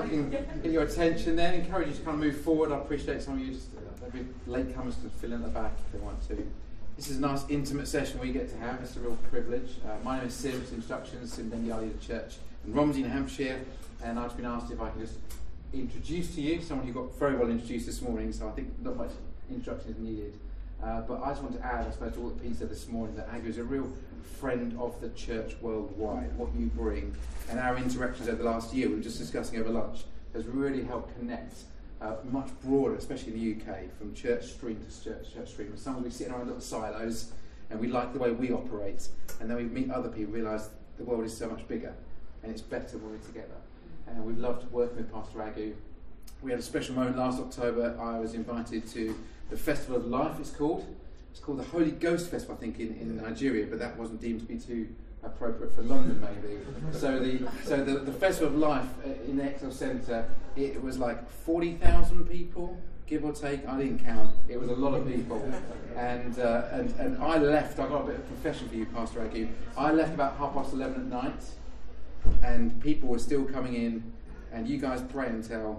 I can get your attention then, encourage you to kind of move forward. I appreciate some of you just maybe latecomers can fill in the back if they want to. This is a nice intimate session we get to have. It's a real privilege. My name is Sim, it's Introductions, Sim Bengali, the church in Romsey, New Hampshire, and I've been asked if I can just introduce to you someone who got very well introduced this morning, so I think not much introduction is needed. But I just want to add, I suppose, to what Pete said this morning, that Agu is a real friend of the church worldwide. What you bring and our interactions over the last year, we were just discussing over lunch, has really helped connect much broader, especially in the UK, from church stream to church stream. And sometimes we sit in our little silos and we like the way we operate, and then we meet other people, realise the world is so much bigger and it's better when we're together. And we've loved working with Pastor Agu. We had a special moment last October. I was invited to the Festival of Life, it's called. It's called the Holy Ghost Festival, I think, in Nigeria, but that wasn't deemed to be too appropriate for London, maybe. So the Festival of Life in the Excel Centre, it was like 40,000 people, give or take. I didn't count. It was a lot of people. And I left. I got a bit of confession for you, Pastor Agu. I left about 11:30 at night, and people were still coming in, and you guys prayed until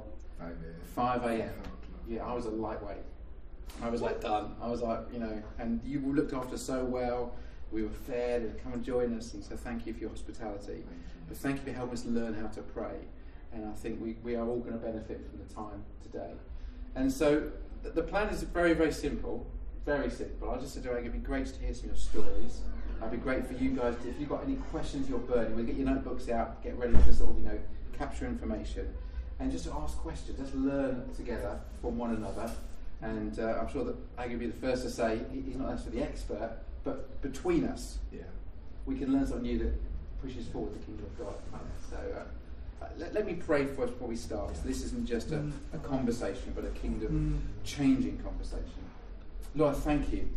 5 a.m. Yeah, I was a lightweight. I was like done. I was like, and you looked after so well. We were fed and come and join us, and so thank you for your hospitality. But thank you for helping us learn how to pray. And I think we are all going to benefit from the time today. And so the plan is very, very simple. Very simple. I just said to Aggie, it'd be great to hear some of your stories. It'd be great for you guys, if you've got any questions you're burning, we'll get your notebooks out, get ready to sort of, capture information. And just to ask questions, let's learn together from one another. And I'm sure that Aggie will be the first to say he's not necessarily the expert, but between us, we can learn something new that pushes forward the kingdom of God. So let me pray for us before we start. So this isn't just a conversation, but a kingdom-changing conversation. Lord, I thank you.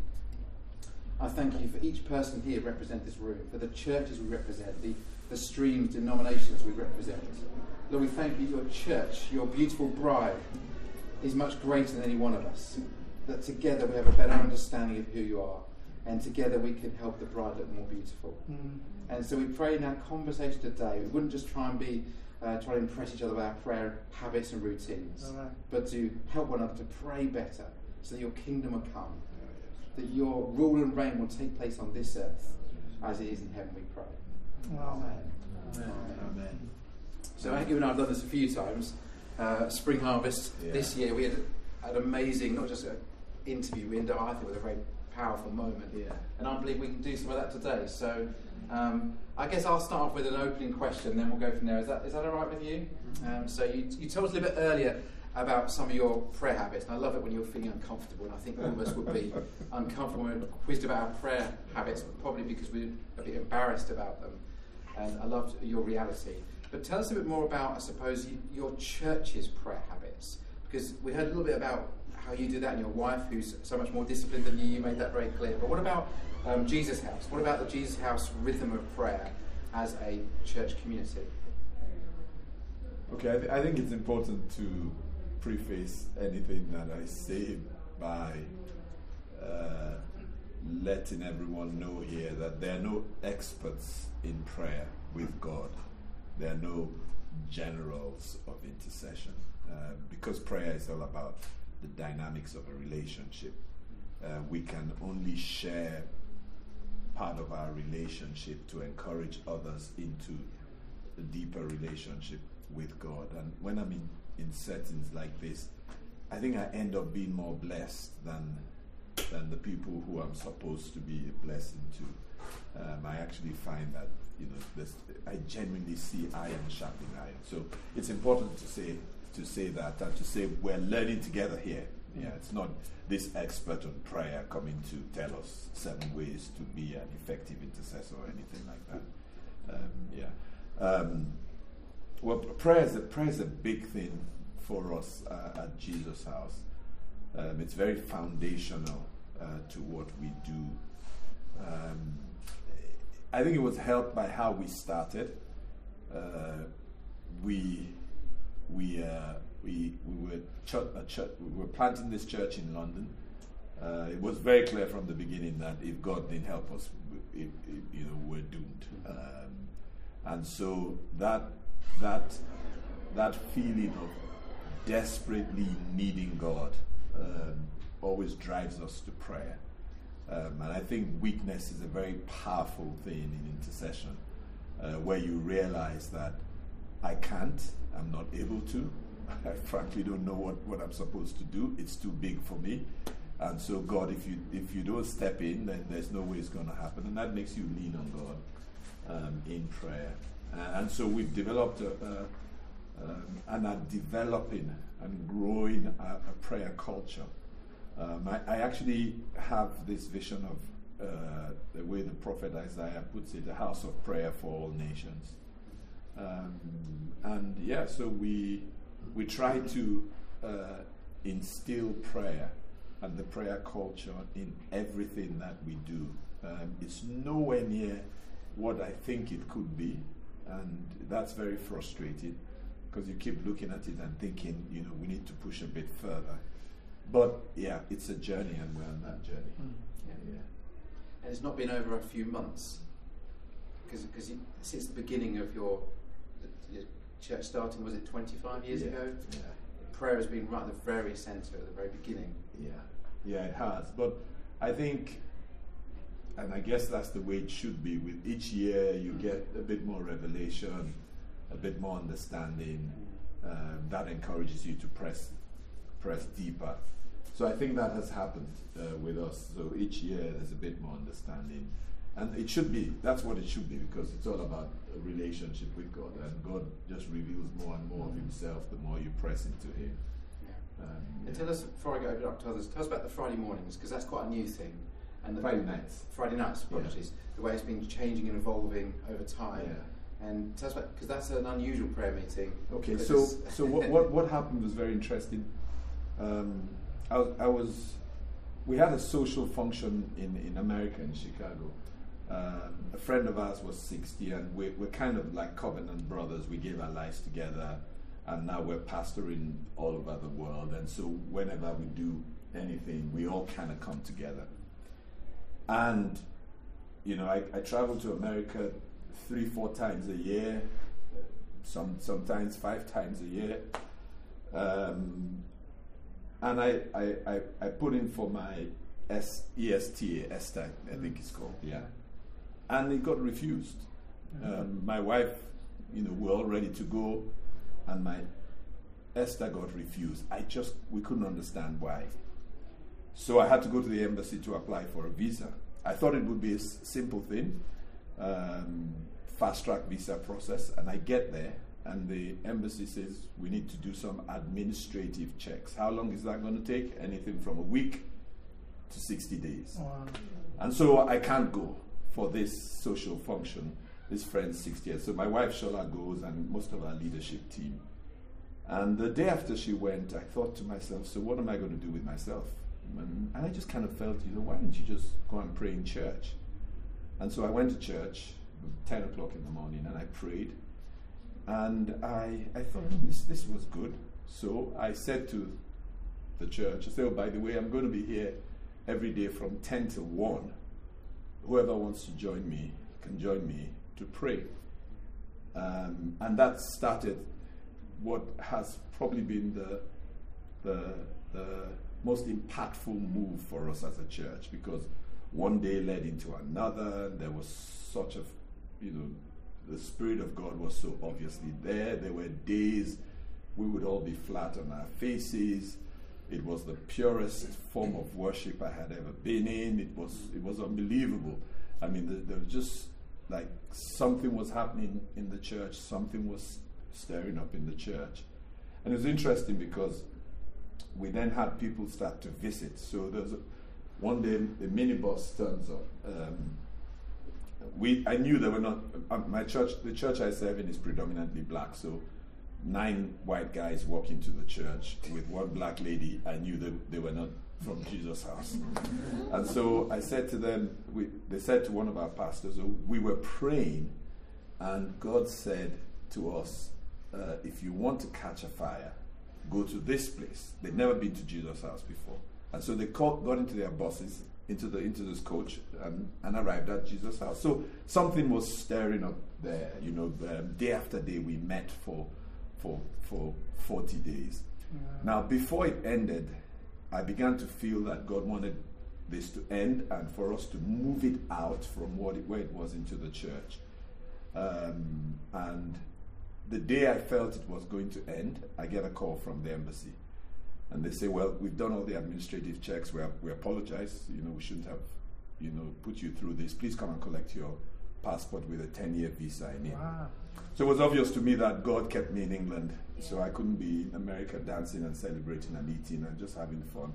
I thank you for each person here represent this room, for the churches we represent, the streams, denominations we represent. Lord, we thank you, your church, your beautiful bride, is much greater than any one of us. That together we have a better understanding of who you are, and together we can help the bride look more beautiful. And so we pray in our conversation today, we wouldn't just try and try to impress each other with our prayer habits and routines, but to help one another to pray better, so that your kingdom will come, that your rule and reign will take place on this earth as it is in heaven, we pray. Amen. Amen. So Aggie and I have done this a few times. Spring Harvest this year, we had an amazing, not just an interview, we ended up, I think, with a very powerful moment. And I believe we can do some of that today. So I guess I'll start off with an opening question, then we'll go from there. Is that all right with you? So you told us a little bit earlier about some of your prayer habits, and I love it when you're feeling uncomfortable, and I think all of us would be uncomfortable when we're quizzed about our prayer habits, probably because we're a bit embarrassed about them. And I loved your reality. But tell us a bit more about, I suppose, your church's prayer habits, because we heard a little bit about how you do that, and your wife, who's so much more disciplined than you made that very clear. But what about Jesus House? What about the Jesus House rhythm of prayer as a church community? Okay, I think it's important to preface anything that I say by letting everyone know here that there are no experts in prayer with God. There are no generals of intercession, because prayer is all about the dynamics of a relationship. We can only share part of our relationship to encourage others into a deeper relationship with God. And when I'm in settings like this, I think I end up being more blessed than the people who I'm supposed to be a blessing to. I actually find that I genuinely see iron sharpening iron. So it's important to say that, and to say we're learning together here. It's not this expert on prayer coming to tell us 7 ways to be an effective intercessor or anything like that. Well, prayer is a big thing for us at Jesus House. It's very foundational to what we do. I think it was helped by how we started. We were planting this church in London. It was very clear from the beginning that if God didn't help us, we're doomed. And so that that feeling of desperately needing God always drives us to prayer. And I think weakness is a very powerful thing in intercession, where you realize that I can't, I'm not able to, I frankly don't know what I'm supposed to do, it's too big for me. And so God, if you don't step in, then there's no way it's going to happen. And that makes you lean on God in prayer. And so we've developed and are developing and growing a prayer culture. I actually have this vision of the way the prophet Isaiah puts it, a house of prayer for all nations. So we try to instill prayer and the prayer culture in everything that we do. It's nowhere near what I think it could be, and that's very frustrating because you keep looking at it and thinking, we need to push a bit further. But yeah, it's a journey, and we're on that journey. Yeah. And it's not been over a few months, because since the beginning of your church starting, was it 25 years ago? Yeah. Prayer has been right at the very centre, at the very beginning. Yeah, it has. But I think, and I guess that's the way it should be, with each year you get a bit more revelation, a bit more understanding, that encourages you to press deeper. So I think that has happened with us. So each year there's a bit more understanding. And it should be, that's what it should be, because it's all about a relationship with God. And God just reveals more and more of himself the more you press into him. And tell us, before I go open up to others, tell us about the Friday mornings, because that's quite a new thing. And Friday nights. Friday nights, apologies. The way it's been changing and evolving over time. Yeah. And tell us about, because that's an unusual prayer meeting. Okay, so what happened was very interesting. We had a social function in America, in Chicago. A friend of ours was 60, and we're kind of like covenant brothers. We gave our lives together, and now we're pastoring all over the world. And so whenever we do anything, we all kind of come together. And, I travel to America 3-4 times a year, sometimes 5 times a year. And I put in for my ESTA, I think it's called, and it got refused. My wife, we're all ready to go, and my ESTA got refused. We couldn't understand why. So I had to go to the embassy to apply for a visa. I thought it would be a simple thing, fast-track visa process, and I get there, and the embassy says we need to do some administrative checks. How long is that going to take? Anything from a week to 60 days. Wow. And so I can't go for this social function. This friend's 60 years. So my wife Shola goes, and most of our leadership team. And the day after she went, I thought to myself, so what am I going to do with myself? And I just kind of felt, why don't you just go and pray in church? And so I went to church at 10 o'clock in the morning, and I prayed. And I thought, this was good. So I said to the church, I said, by the way, I'm going to be here every day from 10 till 1. Whoever wants to join me can join me to pray. And that started what has probably been the most impactful move for us as a church, because one day led into another. There was such a, the Spirit of God was so obviously there. There were days we would all be flat on our faces. It was the purest form of worship I had ever been in. It was unbelievable. I mean, there was just like something was happening in the church. Something was stirring up in the church. And it was interesting because we then had people start to visit. So there's one day the minibus turns up. I knew they were not, my church, the church I serve in is predominantly black, so 9 white guys walk into the church with one black lady. I knew they were not from Jesus' house. And so I said to them, they said to one of our pastors, we were praying, and God said to us, if you want to catch a fire, go to this place. They'd never been to Jesus' house before. And so they got into their buses, into this coach, and arrived at Jesus' house. So something was stirring up there. Day after day we met for for 40 days. Now, before it ended, I began to feel that God wanted this to end and for us to move it out from where it was into the church. And the day I felt it was going to end, I get a call from the embassy. And they say, well, we've done all the administrative checks. We apologize. We shouldn't have, put you through this. Please come and collect your passport with a 10-year visa in it. Wow. So it was obvious to me that God kept me in England. Yeah. So I couldn't be in America dancing and celebrating and eating and just having fun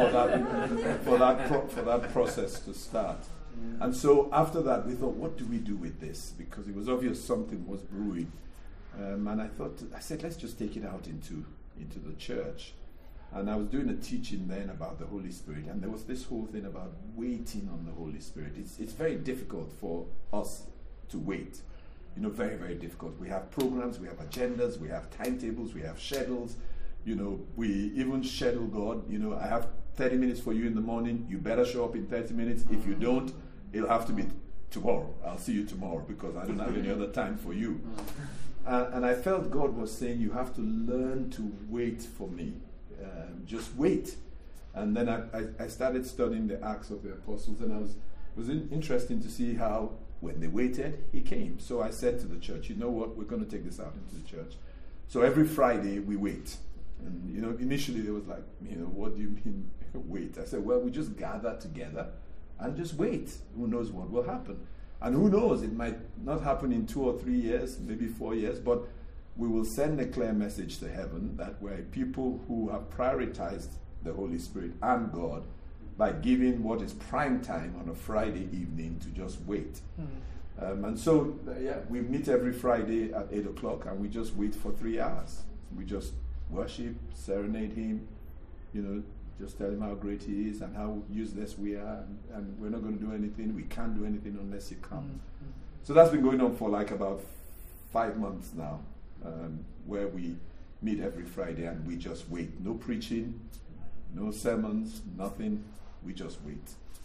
for that process to start. Yeah. And so after that, we thought, what do we do with this? Because it was obvious something was brewing. And I said, let's just take it out into the church. And I was doing a teaching then about the Holy Spirit, and there was this whole thing about waiting on the Holy Spirit. It's very difficult for us to wait. Very, very difficult. We have programs, we have agendas, we have timetables, we have schedules. We even schedule God. I have 30 minutes for you in the morning. You better show up in 30 minutes. If you don't, it'll have to be tomorrow. I'll see you tomorrow because I don't have any other time for you. And I felt God was saying, you have to learn to wait for me. Just wait. And then I started studying the Acts of the Apostles, and it was interesting to see how when they waited, he came. So I said to the church, you know what, we're going to take this out into the church. So every Friday we wait. And initially they was like, what do you mean wait? I said, well, we just gather together and just wait. Who knows what will happen? And who knows, it might not happen in 2 or 3 years, maybe 4 years, but we will send a clear message to heaven that we're people who have prioritized the Holy Spirit and God by giving what is prime time on a Friday evening to just wait. And so, we meet every Friday at 8 o'clock and we just wait for 3 hours. We just worship, serenade him, just tell him how great he is and how useless we are, and we're not going to do anything. We can't do anything unless you come. So that's been going on for like about 5 months now. Where we meet every Friday and we just wait. No preaching, no sermons, nothing. We just wait.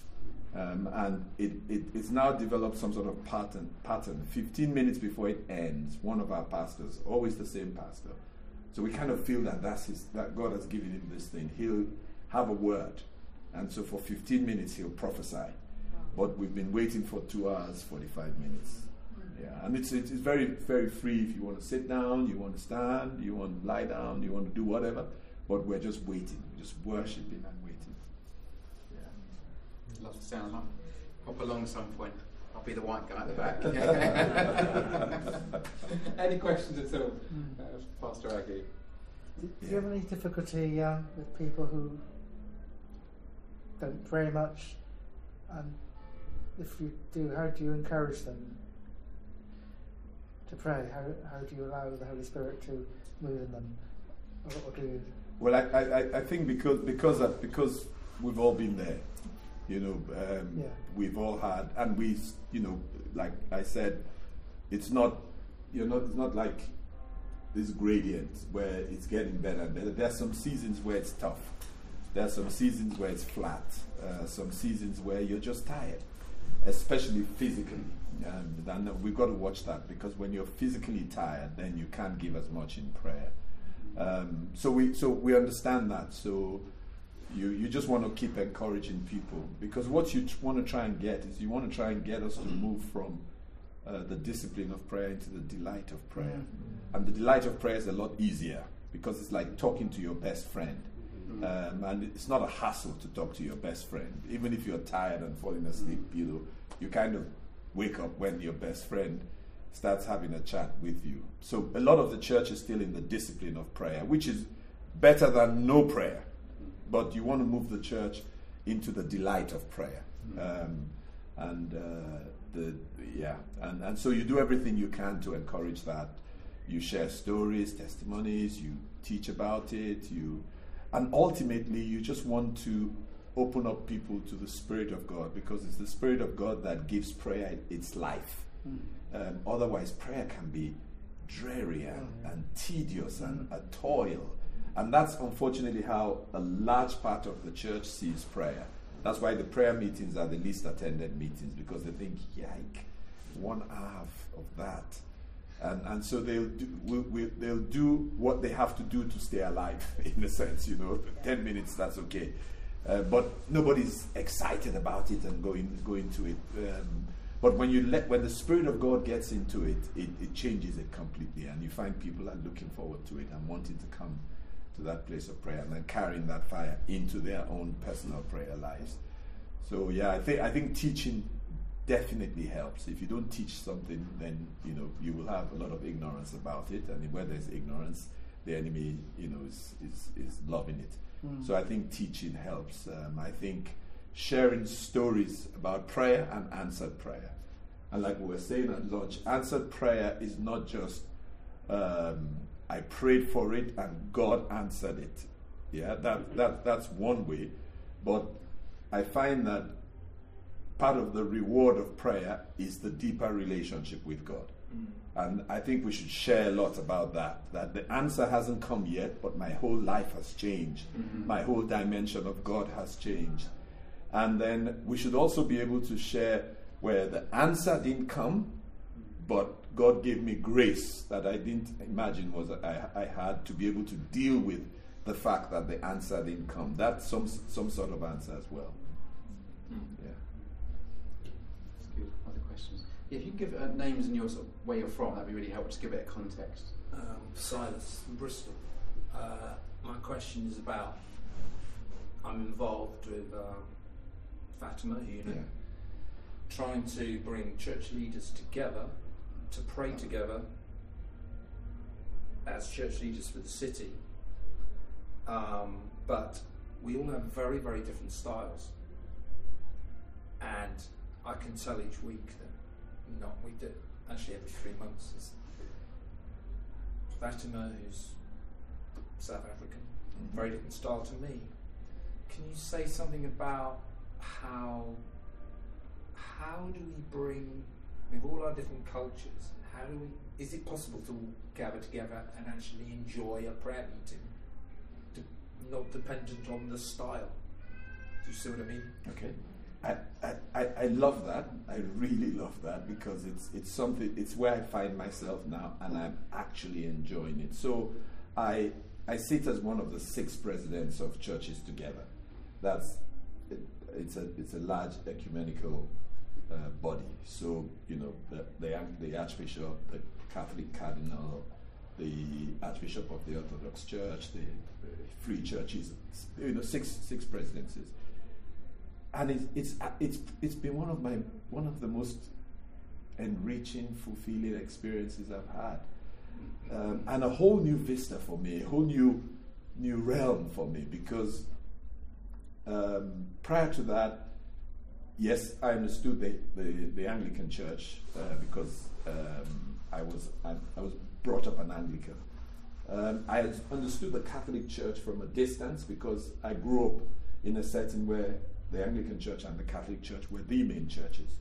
And it's now developed some sort of pattern. 15 minutes before it ends, one of our pastors, always the same pastor. So we kind of feel that that God has given him this thing. He'll have a word. And so for 15 minutes he'll prophesy. But we've been waiting for 2 hours, 45 minutes. Yeah, and it's very, very free. If you want to sit down, you want to stand, you want to lie down, you want to do whatever, but we're just waiting, just worshiping and waiting. Yeah. Love to sound like hop along some point. I'll be the white guy at the back. Any questions at all, Pastor Aggie? Do you have any difficulty with people who don't pray much? And if you do, how do you encourage them to pray? How do you allow the Holy Spirit to move in them? Or do you? Well, I think because we've all been there, we've all had, and we, like I said, it's not like this gradient where it's getting better and better. There are some seasons where it's tough. There are some seasons where it's flat. Some seasons where you're just tired, especially physically. And we've got to watch that, because when you're physically tired, then you can't give as much in prayer. So we understand that. So you just want to keep encouraging people, because what you want to try and get is you want to try and get us to move from the discipline of prayer into the delight of prayer. And the delight of prayer is a lot easier, because it's like talking to your best friend. And it's not a hassle to talk to your best friend. Even if you're tired and falling asleep, you kind of wake up when your best friend starts having a chat with you. So a lot of the church is still in the discipline of prayer, which is better than no prayer. But you want to move the church into the delight of prayer. And so you do everything you can to encourage that. You share stories, testimonies, you teach about it, and ultimately you just want to open up people to the Spirit of God, because it's the Spirit of God that gives prayer its life. Otherwise, prayer can be dreary and tedious and a toil. And that's unfortunately how a large part of the church sees prayer. That's why the prayer meetings are the least attended meetings, because they think, yike, 1 hour of that. And so they'll do what they have to do to stay alive, in a sense, 10 minutes, that's okay. But nobody's excited about it and go into it. But when the Spirit of God gets into it, it changes it completely, and you find people are looking forward to it and wanting to come to that place of prayer and then carrying that fire into their own personal prayer lives. So yeah, I think teaching definitely helps. If you don't teach something, then you will have a lot of ignorance about it, and where there's ignorance, the enemy is loving it. So I think teaching helps. I think sharing stories about prayer and answered prayer, and like we were saying at lunch, answered prayer is not just I prayed for it and God answered it. Yeah, that's one way, but I find that part of the reward of prayer is the deeper relationship with God. And I think we should share a lot about that the answer hasn't come yet, but my whole life has changed. My whole dimension of God has changed. And then we should also be able to share where the answer didn't come, but God gave me grace that I didn't imagine I had to be able to deal with the fact that the answer didn't come. That's some sort of answer as well. Yeah. That's good. Other questions? Yeah, if you can give names and your sort of where you're from, that'd be really helpful. Just give it a context. Silas from Bristol. My question is about, I'm involved with Fatima Unit, trying to bring church leaders together to pray together as church leaders for the city. But we all have very, very different styles. And I can tell each week that we do actually every 3 months. Is Fatima, who's South African, very different style to me. Can you say something about how do we bring, with all our different cultures, is it possible to gather together and actually enjoy a prayer meeting, not dependent on the style? Do you see what I mean? Okay. I love that. I really love that, because it's something. It's where I find myself now, and I'm actually enjoying it. So I sit as one of the 6 presidents of Churches Together. It's a large ecumenical body. So the Archbishop, the Catholic Cardinal, the Archbishop of the Orthodox Church, the Free Churches. 6 presidencies. And it's been one of the most enriching, fulfilling experiences I've had, and a whole new vista for me, a whole new realm for me. Because prior to that, yes, I understood the Anglican Church because I was brought up an Anglican. I understood the Catholic Church from a distance because I grew up in a setting where the Anglican Church and the Catholic Church were the main churches.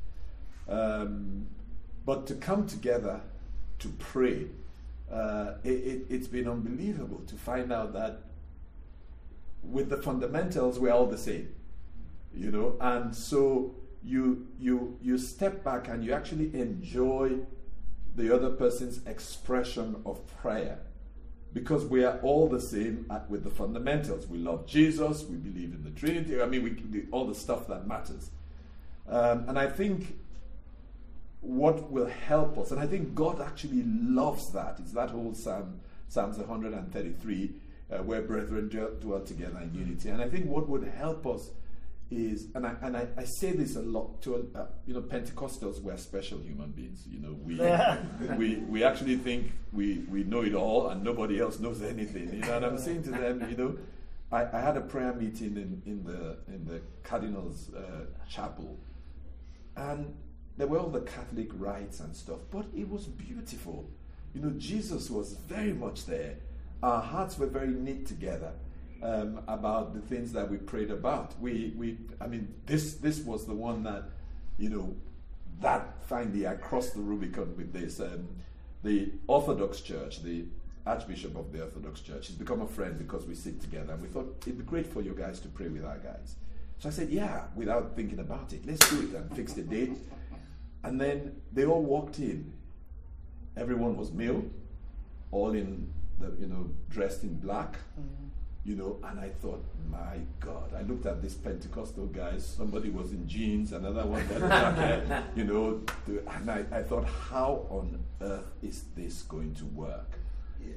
But to come together to pray, it's been unbelievable to find out that with the fundamentals, we're all the same. And so you step back and you actually enjoy the other person's expression of prayer, because we are all the same with the fundamentals. We love Jesus, we believe in the Trinity, we do all the stuff that matters. And I think what will help us, and I think God actually loves that, it's that whole Psalms 133, where brethren dwell together in unity. And I think what would help us is, and I say this a lot to Pentecostals, we're special human beings. We actually think we know it all and nobody else knows anything. And I'm saying to them, I had a prayer meeting in the Cardinals' chapel, and there were all the Catholic rites and stuff, but it was beautiful. Jesus was very much there. Our hearts were very knit together. About the things that we prayed about. This was the one that, that finally I crossed the Rubicon with this. The Orthodox Church, the Archbishop of the Orthodox Church, has become a friend because we sit together, and we thought it'd be great for you guys to pray with our guys. So I said, yeah, without thinking about it, let's do it, and fixed a date. And then they all walked in, everyone was male, all in the, dressed in black, and I thought, my God, I looked at these Pentecostal guys, somebody was in jeans, another one had a jacket, and I thought, how on earth is this going to work? Yeah.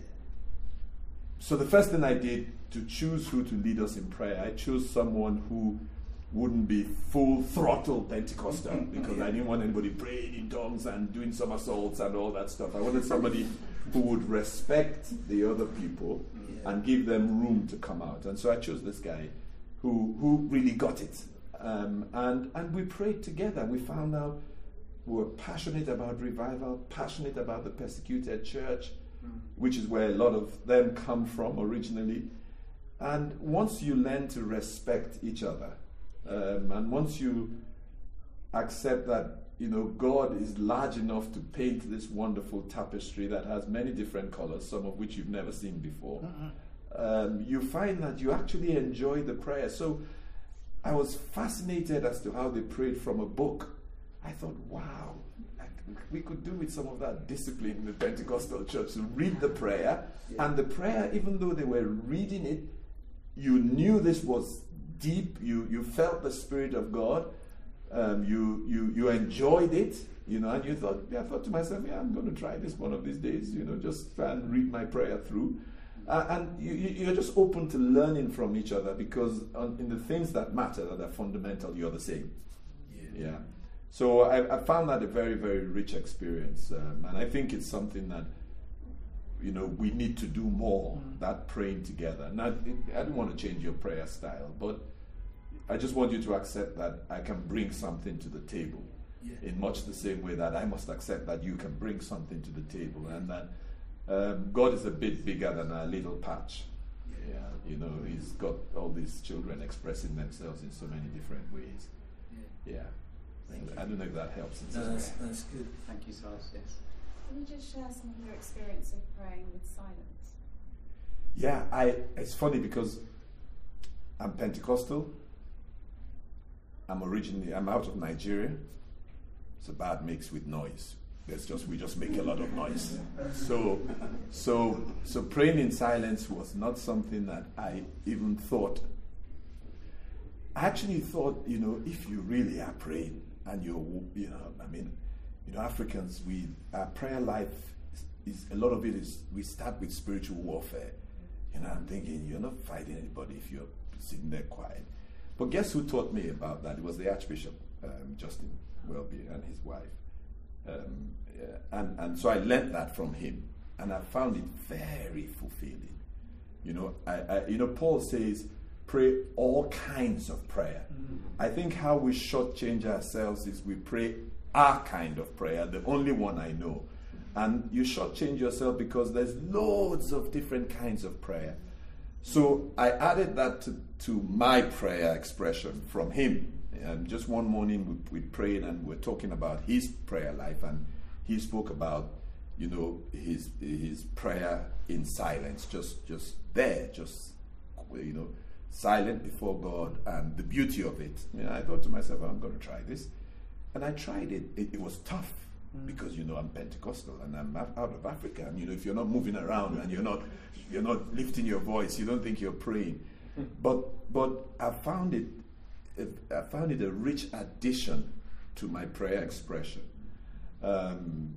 So the first thing I did to choose who to lead us in prayer, I chose someone who wouldn't be full throttle Pentecostal, because I didn't want anybody praying in tongues and doing somersaults and all that stuff. I wanted somebody who would respect the other people and give them room to come out. And so I chose this guy who really got it. And we prayed together. We found out we were passionate about revival, passionate about the persecuted church, which is where a lot of them come from originally. And once you learn to respect each other, and once you accept that, God is large enough to paint this wonderful tapestry that has many different colors, some of which you've never seen before, you find that you actually enjoy the prayer. So I was fascinated as to how they prayed from a book. I thought, wow, we could do with some of that discipline in the Pentecostal church to read the prayer. And the prayer, even though they were reading it, you knew this was deep, you felt the Spirit of God, you enjoyed it, and you thought, I thought to myself, I'm going to try this one of these days, just try and read my prayer through. And you're just open to learning from each other, because in the things that matter, that are fundamental, you're the same. Yeah. So I found that a very, very rich experience, and I think it's something that we need to do more, that praying together. And I don't want to change your prayer style, but I just want you to accept that I can bring something to the table in much the same way that I must accept that you can bring something to the table, and that God is a bit bigger than our little patch. He's got all these children expressing themselves in so many different ways. I don't know if that helps. That's good. Thank you, Silas. Yes. Can you just share some of your experience of praying with silence? Yeah, it's funny because I'm Pentecostal. I'm out of Nigeria. It's a bad mix with noise. We just make a lot of noise. So praying in silence was not something that I even thought. I actually thought, if you really are praying and Africans, our prayer life is a lot of it is we start with spiritual warfare. I'm thinking you're not fighting anybody if you're sitting there quiet. But guess who taught me about that? It was the Archbishop, Justin Welby, and his wife. And so I learned that from him, and I found it very fulfilling. Paul says, pray all kinds of prayer. I think how we shortchange ourselves is we pray our kind of prayer, the only one I know. And you shortchange yourself because there's loads of different kinds of prayer. So I added that to my prayer expression from him. And just one morning we prayed and we're talking about his prayer life, and he spoke about, his prayer in silence, just silent before God, and the beauty of it. I thought to myself, I'm going to try this. And I tried it. It was tough because, I'm Pentecostal and I'm out of Africa. And, if you're not moving around and you're not lifting your voice, you don't think you're praying. But I found it a rich addition to my prayer expression. And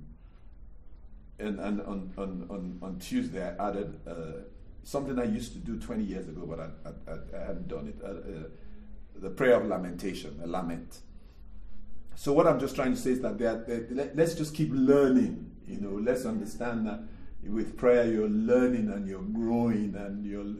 on Tuesday I added something I used to do 20 years ago, but I hadn't done it. The prayer of lamentation, a lament. So what I'm just trying to say is that let's just keep learning. Let's understand that with prayer you're learning and you're growing, and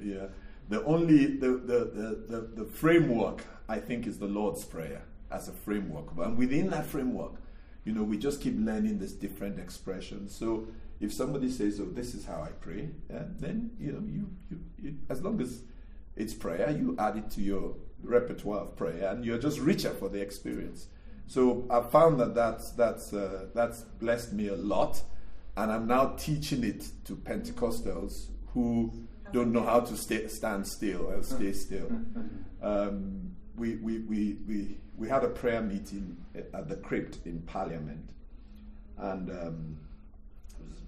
the framework I think is the Lord's Prayer as a framework. And within that framework, we just keep learning this different expressions. So if somebody says, "Oh, this is how I pray," then you as long as it's prayer, you add it to your repertoire of prayer, and you're just richer for the experience. So I found that's blessed me a lot, and I'm now teaching it to Pentecostals who don't know how to stand still or stay still. We had a prayer meeting at the crypt in Parliament, and it was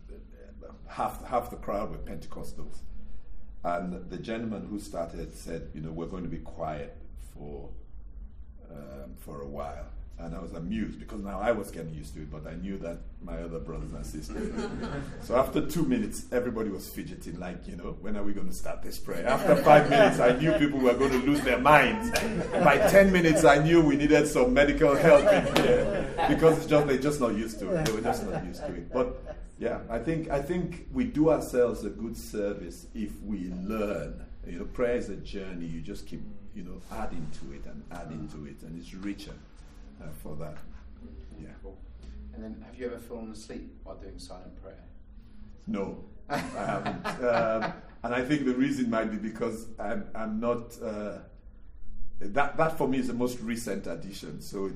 half the crowd were Pentecostals. And the gentleman who started said, we're going to be quiet for a while. And I was amused because now I was getting used to it, but I knew that my other brothers and sisters. So after 2 minutes, everybody was fidgeting like, when are we going to start this prayer? After 5 minutes, I knew people were going to lose their minds. By 10 minutes, I knew we needed some medical help in here because they're just not used to it. They were just not used to it. But yeah, I think we do ourselves a good service if we learn. Prayer is a journey. You just keep, adding to it, and it's richer. For that, yeah. Cool. And then, have you ever fallen asleep while doing silent prayer? No, I haven't. And I think the reason might be because I'm not. That for me is the most recent addition. So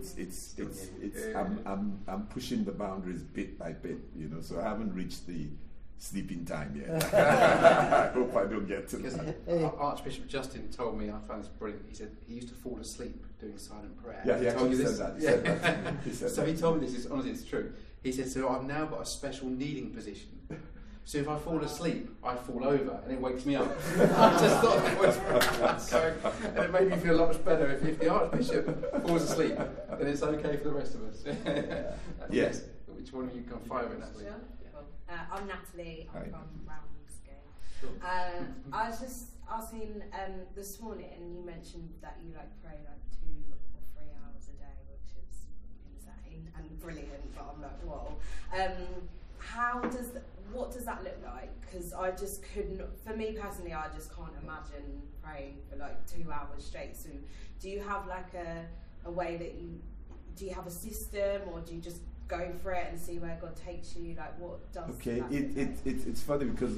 I'm pushing the boundaries bit by bit. So I haven't reached the sleeping time yet. I hope I don't get to that. Archbishop Justin told me, I found this brilliant. He said he used to fall asleep doing silent prayer. Yeah, he actually said that. He said that. So he told me this. Honestly, it's true. He said, so I've now got a special kneeling position. So if I fall asleep, I fall over and it wakes me up. I just thought it was brilliant. So, and it made me feel a lot much better if the Archbishop falls asleep, then it's okay for the rest of us. Yes. Which one of you can fire with, Natalie? Sure. I'm Natalie. I'm from Ramsgate. Sure. I was just asking this morning, you mentioned that you pray 2 or 3 hours a day, which is insane and brilliant. But I'm like, whoa. What does that look like? Because I just couldn't. For me personally, I just can't imagine praying for 2 hours straight. So, do you have a way that do you have a system, or do you just go for it and see where God takes you? What does okay, that it's funny because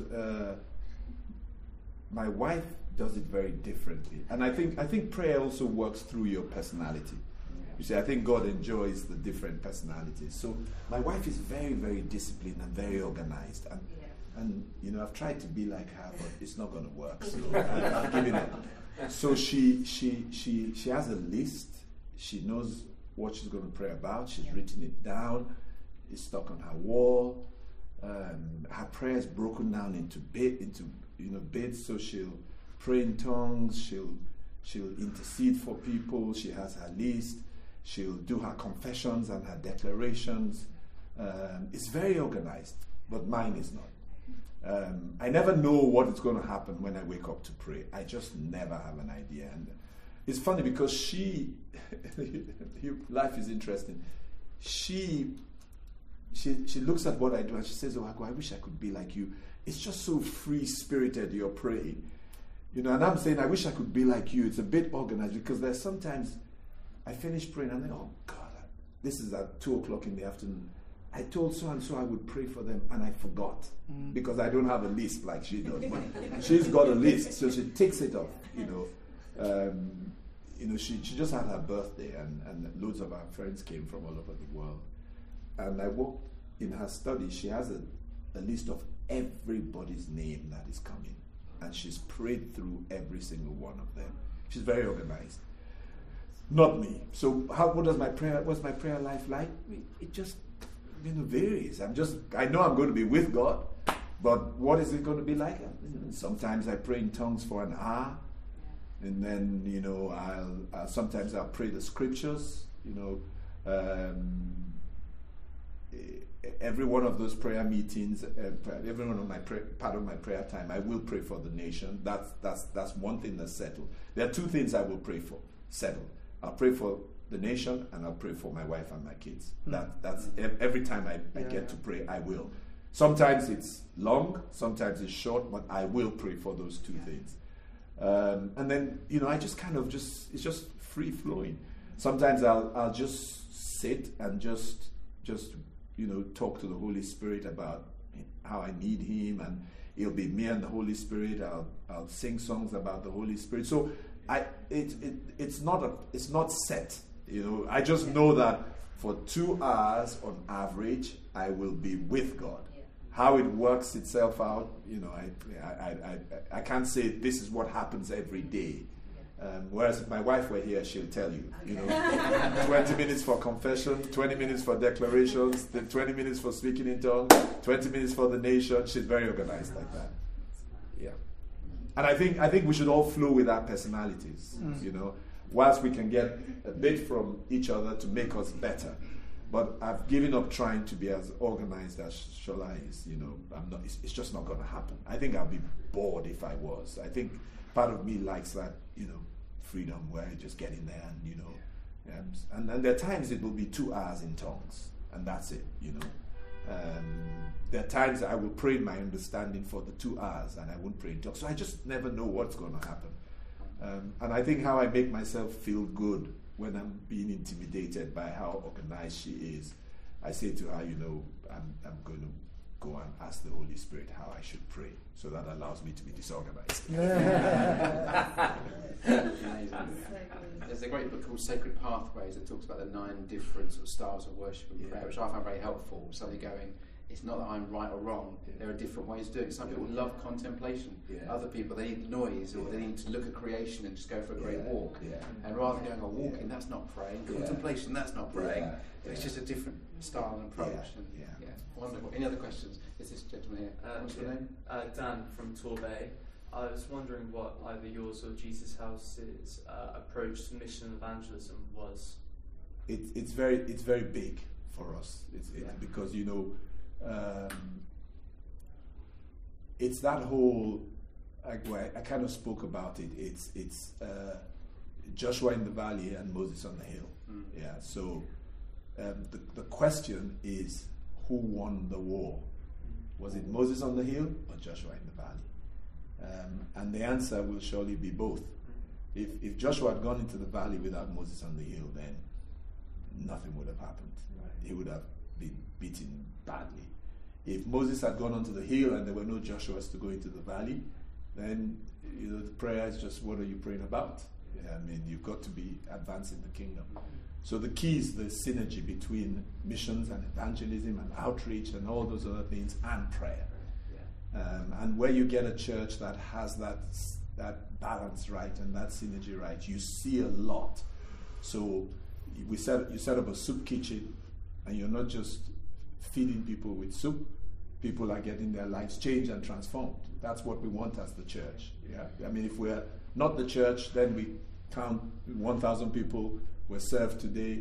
my wife does it very differently, and I think prayer also works through your personality. You see, I think God enjoys the different personalities. So my wife is very, very disciplined and very organized, and I've tried to be like her, but it's not going to work. So I'm giving it. So she has a list. She knows what she's going to pray about. She's written it down. It's stuck on her wall. Her prayer is broken down into bits. So she'll pray in tongues. She'll intercede for people. She has her list. She'll do her confessions and her declarations. It's very organized, but mine is not. I never know what is going to happen when I wake up to pray. I just never have an idea. And it's funny because life is interesting. She looks at what I do and she says, I wish I could be like you. It's just so free-spirited, your praying. And I'm saying, I wish I could be like you. It's a bit organized because there's sometimes I finish praying and I think, oh God, this is at 2:00 in the afternoon. I told so-and-so I would pray for them and I forgot because I don't have a list like she does. She's got a list, so she takes it off, she just had her birthday and loads of our friends came from all over the world. And I walked in her study. She has a list of everybody's name that is coming. And she's prayed through every single one of them. She's very organized. Not me. So what's my prayer life like? It just varies. I know I'm going to be with God, but what is it going to be like? Sometimes I pray in tongues for an hour. And then, I'll sometimes I'll pray the scriptures, every one of those prayer meetings, every one of my part of my prayer time, I will pray for the nation. That's one thing that's settled. There are 2 things I will pray for, settled. I'll pray for the nation and I'll pray for my wife and my kids. That's every time I get to pray, I will. Sometimes it's long, sometimes it's short, but I will pray for those 2 things. And then, I just it's just free flowing. Sometimes I'll just sit and just talk to the Holy Spirit about how I need Him, and it'll be me and the Holy Spirit. I'll sing songs about the Holy Spirit. So it's not set. I just know that for 2 hours on average, I will be with God. How it works itself out, I can't say this is what happens every day. Whereas if my wife were here, she'll tell you, 20 minutes for confession, 20 minutes for declarations, then 20 minutes for speaking in tongues, 20 minutes for the nation. She's very organized like that. Yeah. And I think we should all flow with our personalities, whilst we can get a bit from each other to make us better. But I've given up trying to be as organized as Shola is. I'm not. It's just not going to happen. I think I'll be bored if I was. I think part of me likes that, freedom where I just get in there and, and there are times it will be 2 hours in tongues and that's it, There are times I will pray in my understanding for the 2 hours and I won't pray in tongues. So I just never know what's going to happen. And I think how I make myself feel good when I'm being intimidated by how organized she is, I say to her, I'm going to go and ask the Holy Spirit how I should pray. So that allows me to be disorganized. There's a great book called Sacred Pathways that talks about the 9 different sort of styles of worship and prayer, which I find very helpful. Somebody going, it's not that I'm right or wrong, there are different ways of doing it. Some people love contemplation, other people they need noise or they need to look at creation and just go for a great walk. And rather than going, walking, that's not praying, contemplation, that's not praying. It's just a different style and approach. Wonderful. Any other questions? Is this gentleman here? What's your name? Dan from Torbay. I was wondering what either yours or Jesus House's approach to mission evangelism was. It's very big for us. It's because it's that whole. I kind of spoke about it. It's Joshua in the valley and Moses on the hill. Yeah. So the question is, who won the war? Was it Moses on the hill or Joshua in the valley? And the answer will surely be both. If Joshua had gone into the valley without Moses on the hill, then nothing would have happened. He would have been beaten badly. If Moses had gone onto the hill and there were no Joshuas to go into the valley, then the prayer is just, what are you praying about? You've got to be advancing the kingdom. So the key is the synergy between missions and evangelism and outreach and all those other things and prayer. And where you get a church that has that balance right and that synergy right, you see a lot. So you set up a soup kitchen and you're not just feeding people with soup. People are getting their lives changed and transformed. That's what we want as the church. If we're not the church, then we count 1,000 people were served today,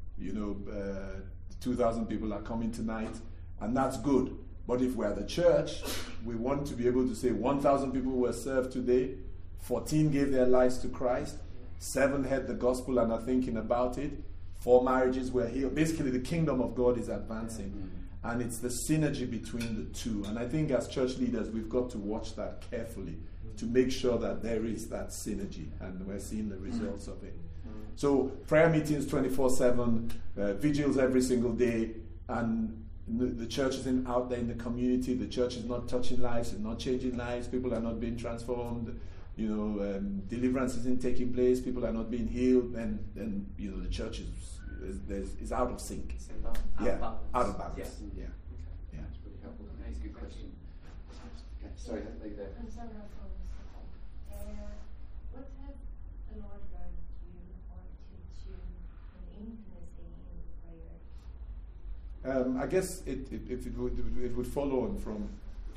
2,000 people are coming tonight, and that's good. But if we're the church, we want to be able to say 1,000 people were served today, 14 gave their lives to Christ, 7 heard the gospel and are thinking about it, 4 marriages were healed. Basically, the kingdom of God is advancing, and it's the synergy between the two. And I think as church leaders, we've got to watch that carefully to make sure that there is that synergy, and we're seeing the results of it. So prayer meetings 24/7, vigils every single day, and the church isn't out there in the community. The church is not touching lives, it's not changing lives. People are not being transformed. Deliverance isn't taking place. People are not being healed. Then the church is out of sync. Out of balance. That's really helpful. That's a good question. Okay, sorry, there. What has the Lord learned you or teach you in intimacy in prayer? I guess it would follow on from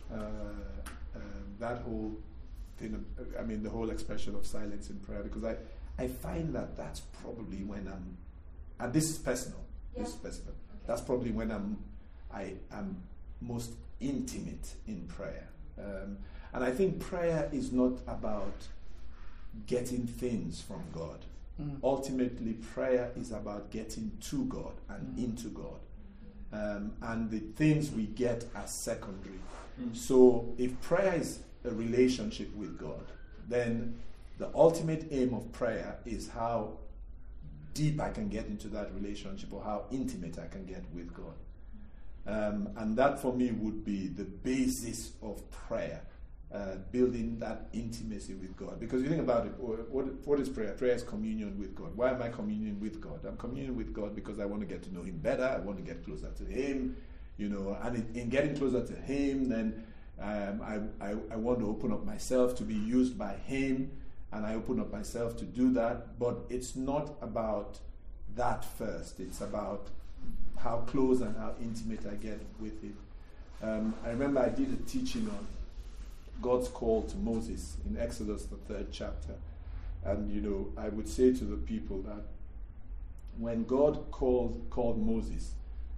that whole thing. The whole expression of silence in prayer, because I find that's probably when and this is personal. This is personal. Okay. That's probably when I am most intimate in prayer. And I think prayer is not about getting things from God. Ultimately, prayer is about getting to God and into God. And the things we get are secondary. So if prayer is a relationship with God, then the ultimate aim of prayer is how deep I can get into that relationship, or how intimate I can get with God. And that for me would be the basis of prayer. Building that intimacy with God. Because you think about it, what is prayer? Prayer is communion with God. Why am I communing with God? I'm communing with God because I want to get to know Him better. I want to get closer to Him, and in getting closer to Him, then I want to open up myself to be used by Him. and I open up myself to do that. But it's not about that first. It's about how close and how intimate I get with it. I remember I did a teaching on God's call to Moses in Exodus, the 3rd chapter. And, I would say to the people that when God called Moses,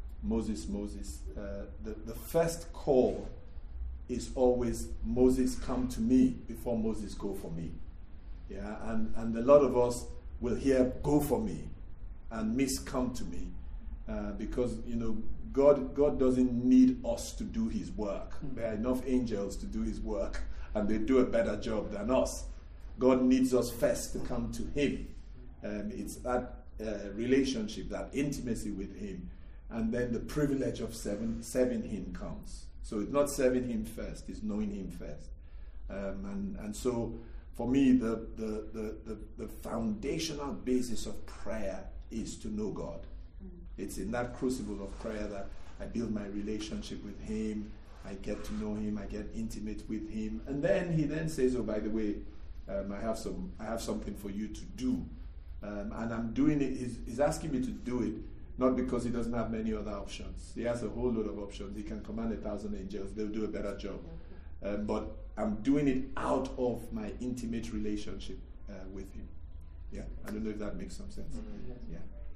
the first call is always, Moses, come to me, before Moses, go for me. Yeah, and a lot of us will hear, go for me, and miss, come to me. Because, God doesn't need us to do his work. There are enough angels to do his work, and they do a better job than us. God needs us first to come to him. It's that relationship, that intimacy with him, and then the privilege of serving him comes. So it's not serving him first, it's knowing him first. And so for me, the foundational basis of prayer is to know God. It's in that crucible of prayer that I build my relationship with him, I get to know him, I get intimate with him, and then he then says, oh, by the way, I have something for you to do. And I'm doing it, he's asking me to do it, not because he doesn't have many other options. He has a whole load of options. He can command 1,000 angels, they'll do a better job. But I'm doing it out of my intimate relationship with him. Yeah, I don't know if that makes some sense. Yeah.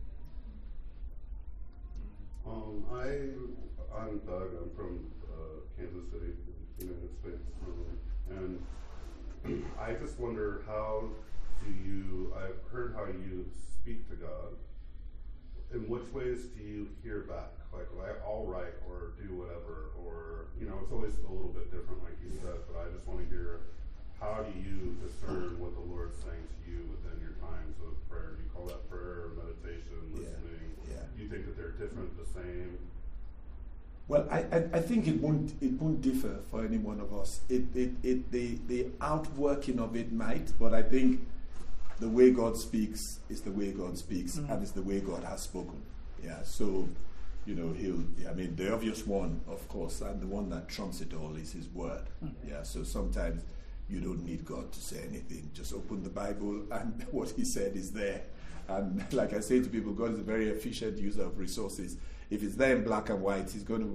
I'm Doug. I'm from Kansas City, United States, and I just wonder, how do you? I've heard how you speak to God. In which ways do you hear back? Like, I'll write or do whatever, or it's always a little bit different, like you said. But I just want to hear, how do you discern what the Lord's saying to you within your times of prayer? Do you call that prayer, meditation, listening? Yeah. Do you think that they're different, the same? Well, I think it won't differ for any one of us. The outworking of it might, but I think the way God speaks is the way God speaks, and it's the way God has spoken. Yeah. So, the obvious one, of course, and the one that trumps it all is his word. Yeah. So sometimes you don't need God to say anything. Just open the Bible, and what he said is there. And like I say to people, God is a very efficient user of resources. If it's there in black and white, he's going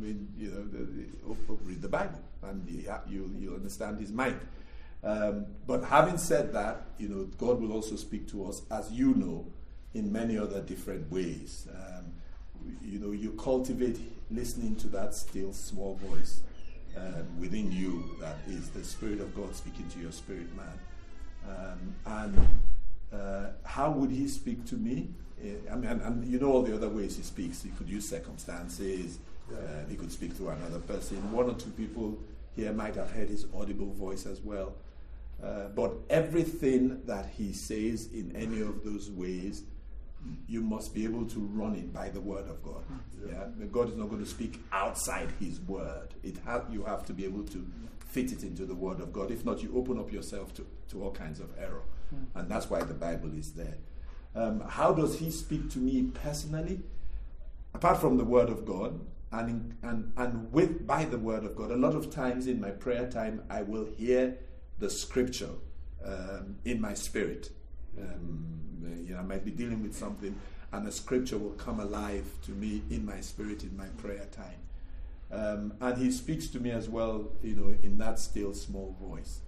to, read the Bible, and you'll understand his mind. But having said that, God will also speak to us, as you know, in many other different ways. You cultivate listening to that still small voice within you, that is the Spirit of God speaking to your spirit man. How would he speak to me? And all the other ways he speaks. He could use circumstances. He could speak to another person. One or two people here might have heard his audible voice as well. But everything that he says in any of those ways, you must be able to run it by the word of God. Yeah? God is not going to speak outside his word. You have to be able to fit it into the word of God. If not, you open up yourself to all kinds of error. And that's why the Bible is there. How does he speak to me personally? Apart from the word of God, and by the word of God, a lot of times in my prayer time, I will hear the scripture in my spirit. I might be dealing with something, and the scripture will come alive to me in my spirit in my prayer time. And he speaks to me as well, in that still small voice.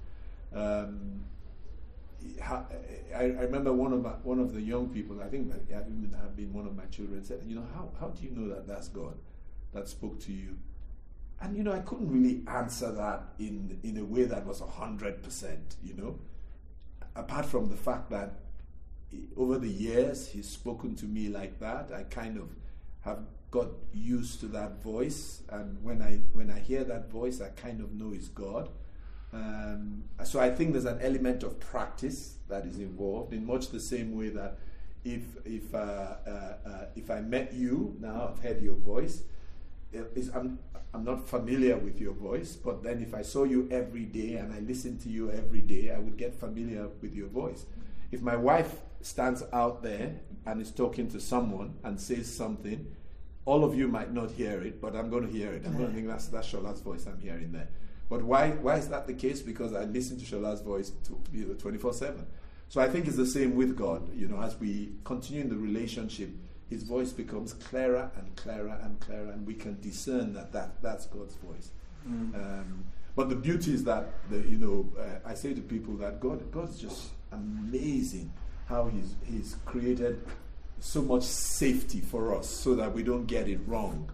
I remember one of the young people, I think that even have been one of my children, said, how do you know that that's God that spoke to you? And I couldn't really answer that in a way that was 100%, apart from the fact that over the years he's spoken to me like that. I kind of have got used to that voice, and when I hear that voice, I kind of know it's God. So I think there's an element of practice that is involved, in much the same way that if I met you now, I've heard your voice. I'm not familiar with your voice, but then if I saw you every day and I listened to you every day, I would get familiar with your voice. If my wife stands out there and is talking to someone and says something, all of you might not hear it, but I'm going to hear it. I'm going to think that's Shola's voice I'm hearing there. But why is that the case? Because I listen to Shola's voice 24/7. So I think it's the same with God. As we continue in the relationship, His voice becomes clearer and clearer and clearer, and we can discern that's God's voice. But the beauty is that I say to people that God's just amazing how He's created so much safety for us so that we don't get it wrong.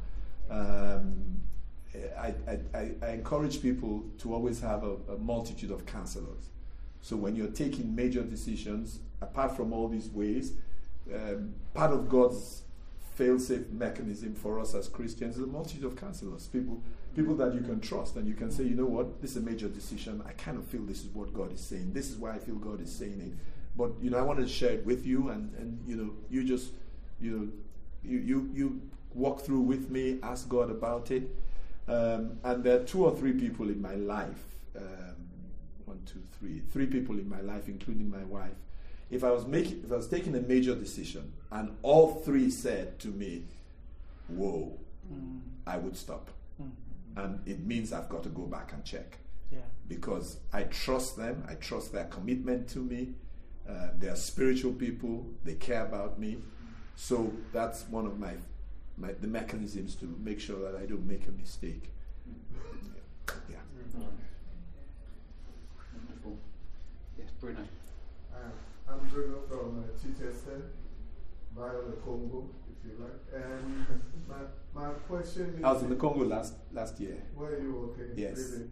I encourage people to always have a multitude of counselors. So when you're taking major decisions, apart from all these ways, part of God's fail-safe mechanism for us as Christians is a multitude of counselors, people that you can trust, and you can say, you know what, this is a major decision. I kind of feel this is what God is saying. This is why I feel God is saying it. But I wanted to share it with you, and you just you walk through with me, ask God about it. And there are 2 or 3 people in my life. 3 people in my life, including my wife. If I was taking a major decision, and all 3 said to me, "Whoa," I would stop. And it means I've got to go back and check. Yeah. Because I trust them. I trust their commitment to me. They are spiritual people. They care about me. So that's one of the mechanisms to make sure that I don't make a mistake. Yeah. Wonderful. Yes, Bruno. I'm Bruno from Chichester, via the Congo, if you like. And my question is... I was in the Congo last year. Were you okay? Yes. Really?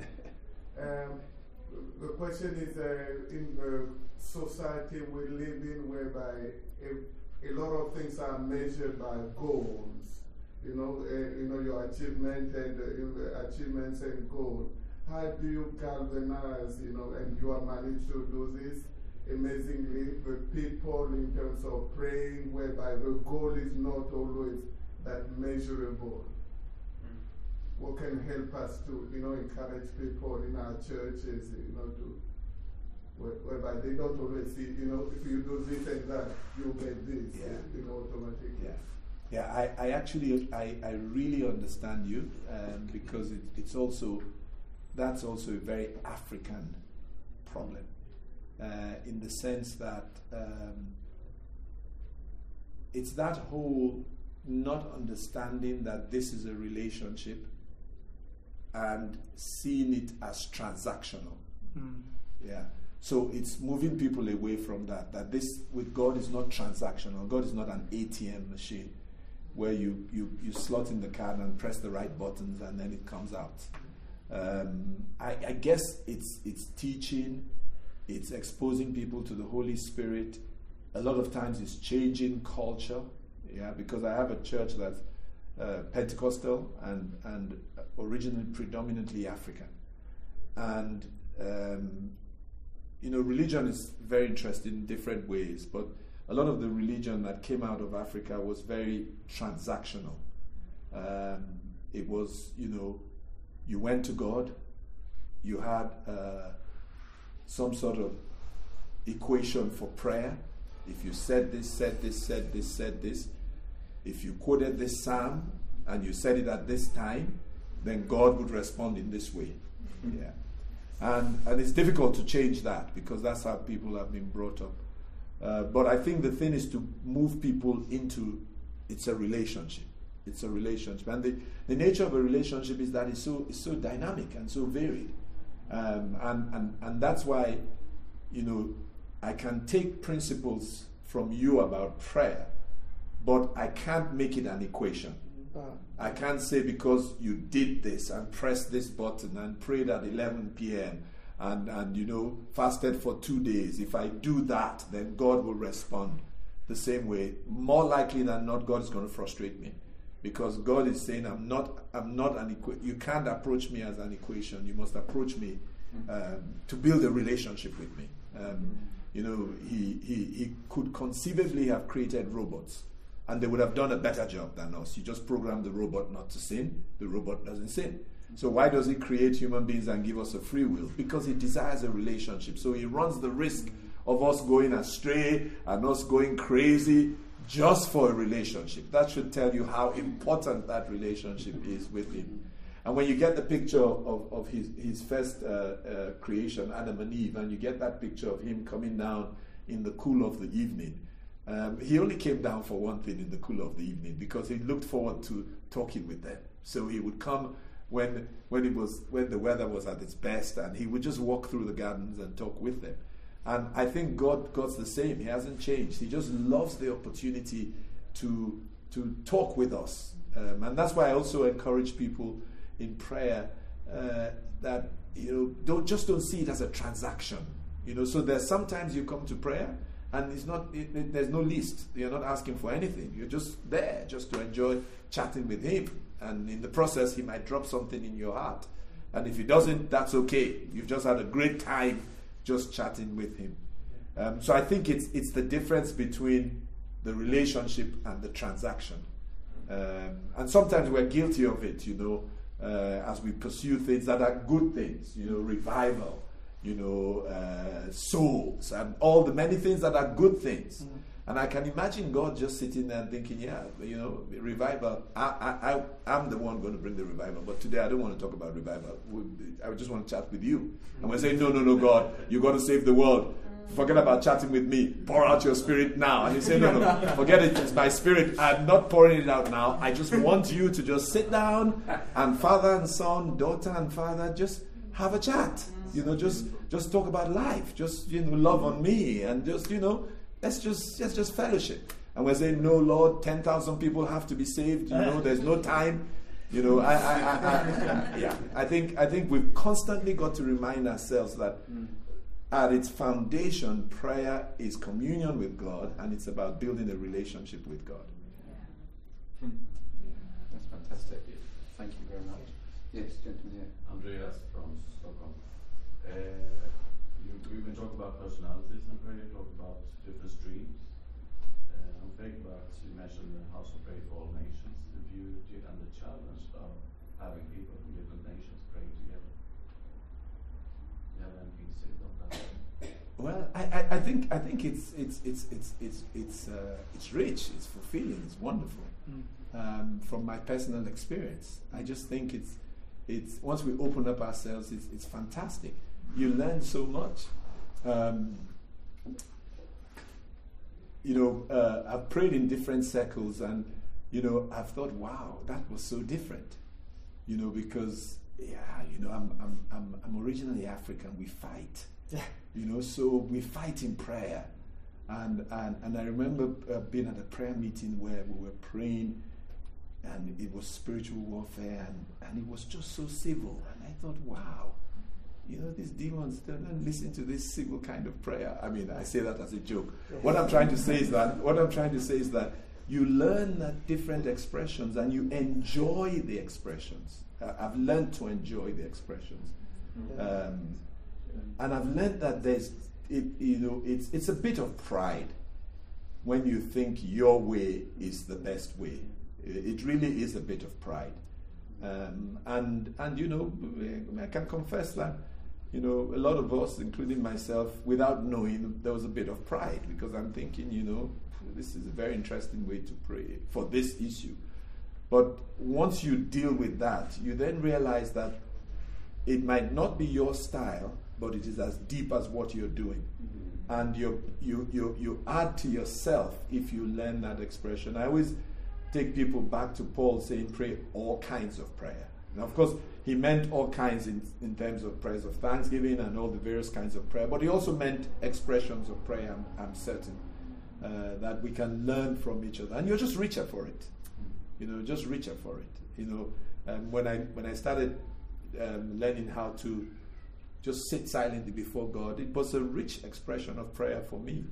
The question is, in the society we live in, whereby a lot of things are measured by goals, your achievement and achievements and goals. How do you galvanize, and you have managed to do this amazingly, the people in terms of praying, whereby the goal is not always that measurable? What can help us to, encourage people in our churches, whereby they don't always see, if you do this and that, you'll get this, automatically. Yeah, I actually really understand you, because that's also a very African problem, in the sense that it's that whole not understanding that this is a relationship and seeing it as transactional. Yeah. So it's moving people away from that this with God is not transactional. God is not an ATM machine where you slot in the card and press the right buttons and then it comes out. I guess it's teaching, it's exposing people to the Holy Spirit. A lot of times it's changing culture, because I have a church that's Pentecostal and originally predominantly African. And, religion is very interesting in different ways, but a lot of the religion that came out of Africa was very transactional. It was, you went to God, you had some sort of equation for prayer. If you said this, said this, said this, said this, if you quoted this psalm and you said it at this time, then God would respond in this way. Yeah. And it's difficult to change that because that's how people have been brought up. But I think the thing is to move people into it's a relationship. It's a relationship. And the nature of a relationship is that it's so dynamic and so varied. And that's why, I can take principles from you about prayer, but I can't make it an equation. I can't say because you did this and pressed this button and prayed at 11 p.m. and fasted for 2 days. If I do that, then God will respond the same way. More likely than not, God is going to frustrate me because God is saying, I'm not an equation. You can't approach me as an equation. You must approach me to build a relationship with me. He could conceivably have created robots. And they would have done a better job than us. You just program the robot not to sin. The robot doesn't sin. So why does he create human beings and give us a free will? Because he desires a relationship. So he runs the risk of us going astray and us going crazy just for a relationship. That should tell you how important that relationship is with him. And when you get the picture of his first creation, Adam and Eve, and you get that picture of him coming down in the cool of the evening, he only came down for one thing in the cool of the evening, because he looked forward to talking with them. So he would come when the weather was at its best, and he would just walk through the gardens and talk with them. And I think God's the same. He hasn't changed. He just loves the opportunity to talk with us. And that's why I also encourage people in prayer that don't see it as a transaction. So there's sometimes you come to prayer and there's no list. You're not asking for anything. You're just there just to enjoy chatting with him. And in the process, he might drop something in your heart. And if he doesn't, that's okay. You've just had a great time just chatting with him. So I think it's the difference between the relationship and the transaction. And sometimes we're guilty of it, as we pursue things that are good things, revival, souls, and all the many things that are good things. And I can imagine God just sitting there and thinking, revival, I'm the one going to bring the revival. But today I don't want to talk about revival. I just want to chat with you. And we're saying, no, God, you've got to save the world. Forget about chatting with me. Pour out your spirit now. And you say, no, forget it. It's my spirit. I'm not pouring it out now. I just want you to just sit down and father and son, daughter and father, just have a chat. Just talk about life. Just, love on me. And just, let's just fellowship. And we're saying, no, Lord, 10,000 people have to be saved. There's no time. I think we've constantly got to remind ourselves that at its foundation, prayer is communion with God, and it's about building a relationship with God. That's fantastic. Thank you very much. Yes, gentlemen here. Andreas from Stockholm. We've been talking about personalities and prayer, talk about different streams. I'm thinking about, you mentioned the House of Prayer for All Nations, the beauty and the challenge of having people from different nations praying together. Do you have anything to say about that? Well, I think it's rich, it's fulfilling, it's wonderful. From my personal experience, I just think it's once we open up ourselves, it's fantastic. You learn so much. I've prayed in different circles, and I've thought, wow, that was so different. Because I'm originally African. We fight. So we fight in prayer. And I remember being at a prayer meeting where we were praying, and it was spiritual warfare, and it was just so civil. And I thought, wow, these demons, they don't listen to this civil kind of prayer. I mean, I say that as a joke. What I'm trying to say is that you learn that different expressions, and you enjoy the expressions. I've learned to enjoy the expressions. And I've learned that it's a bit of pride when you think your way is the best way. It really is a bit of pride. And I can confess that, a lot of us, including myself, without knowing, there was a bit of pride, because I'm thinking, this is a very interesting way to pray for this issue. But once you deal with that, you then realize that it might not be your style, but it is as deep as what you're doing. And you add to yourself if you learn that expression. I always take people back to Paul saying, pray all kinds of prayer. Now, of course, he meant all kinds in terms of prayers of thanksgiving and all the various kinds of prayer, but he also meant expressions of prayer, I'm certain, that we can learn from each other. And you're just richer for it. Just richer for it. When I started learning how to just sit silently before God, it was a rich expression of prayer for me.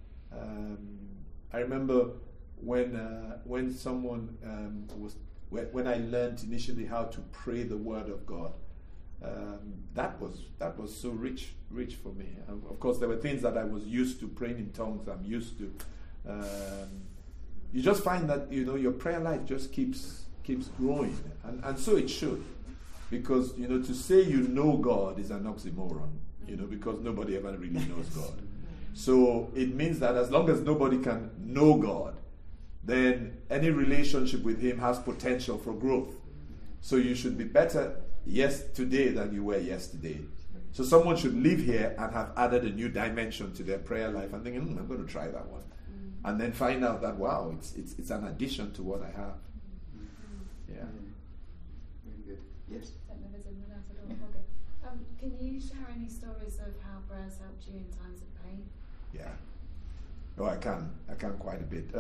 I remember when someone when I learned initially how to pray the Word of God, that was so rich for me. Of course, there were things that I was used to praying in tongues. I'm used to. You just find that your prayer life just keeps growing, and so it should, because to say you know God is an oxymoron. Because nobody ever really knows God. So it means that as long as nobody can know God, then any relationship with Him has potential for growth. So you should be better today than you were yesterday. So someone should live here and have added a new dimension to their prayer life and thinking, I'm going to try that one. And then find out that, wow, it's an addition to what I have. Yeah. Really good. Yes. Don't know if there's anyone else. I don't want to hog it. Can you share any stories of how prayers helped you in times of pain? Yeah. Oh, I can quite a bit.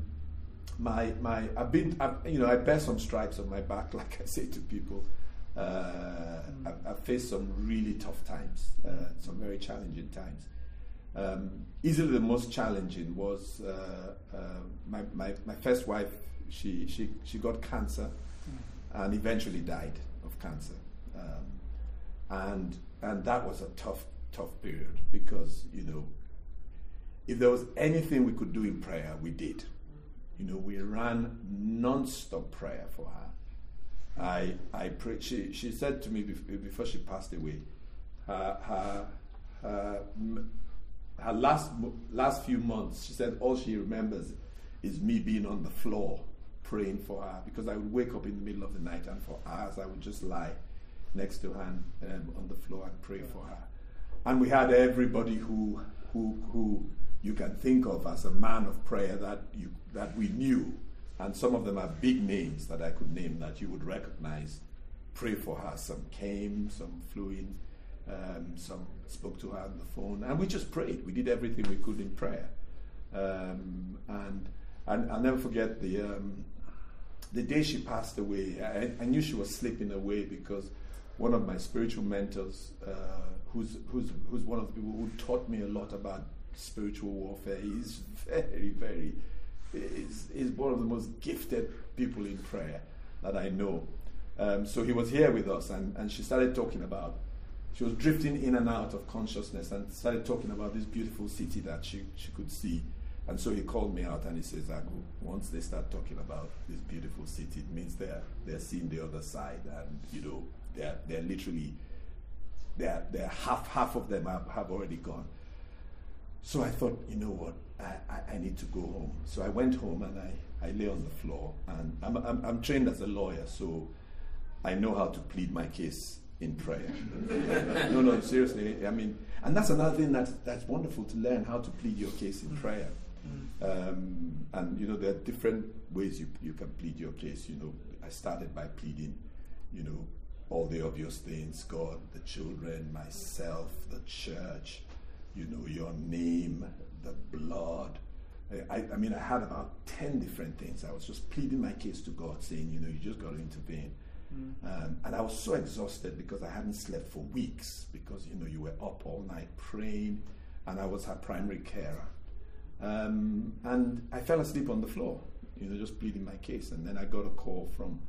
I bear some stripes on my back, like I say to people. I've faced some really tough times, some very challenging times. Easily the most challenging was my first wife. She got cancer and eventually died of cancer, and that was a tough period because if there was anything we could do in prayer, we did. We ran non-stop prayer for her. I prayed. She said to me before she passed away, her last few months, she said all she remembers is me being on the floor praying for her, because I would wake up in the middle of the night and for hours I would just lie next to her on the floor and pray for her. And we had everybody who you can think of as a man of prayer that we knew, and some of them are big names that I could name that you would recognize. Pray for her. Some came, some flew in, some spoke to her on the phone, and we just prayed. We did everything we could in prayer. And I'll never forget the day she passed away. I knew she was slipping away because one of my spiritual mentors, who's one of the people who taught me a lot about spiritual warfare, he's he's one of the most gifted people in prayer that I know. So he was here with us, and she started talking about, she was drifting in and out of consciousness and started talking about this beautiful city that she could see. And so he called me out and he says, Agu, once they start talking about this beautiful city, it means they're seeing the other side, and they're literally half of them have already gone. So I thought, you know what, I need to go home. So I went home and I lay on the floor, and I'm trained as a lawyer, so I know how to plead my case in prayer. No, seriously. I mean, and that's another thing that's wonderful, to learn how to plead your case in prayer. And there are different ways you can plead your case. I started by pleading, all the obvious things: God, the children, myself, the church, your name, the blood. I had about 10 different things. I was just pleading my case to God, saying, you just got to intervene. And I was so exhausted because I hadn't slept for weeks, because you were up all night praying, and I was her primary carer. And I fell asleep on the floor, just pleading my case. And then I got a call from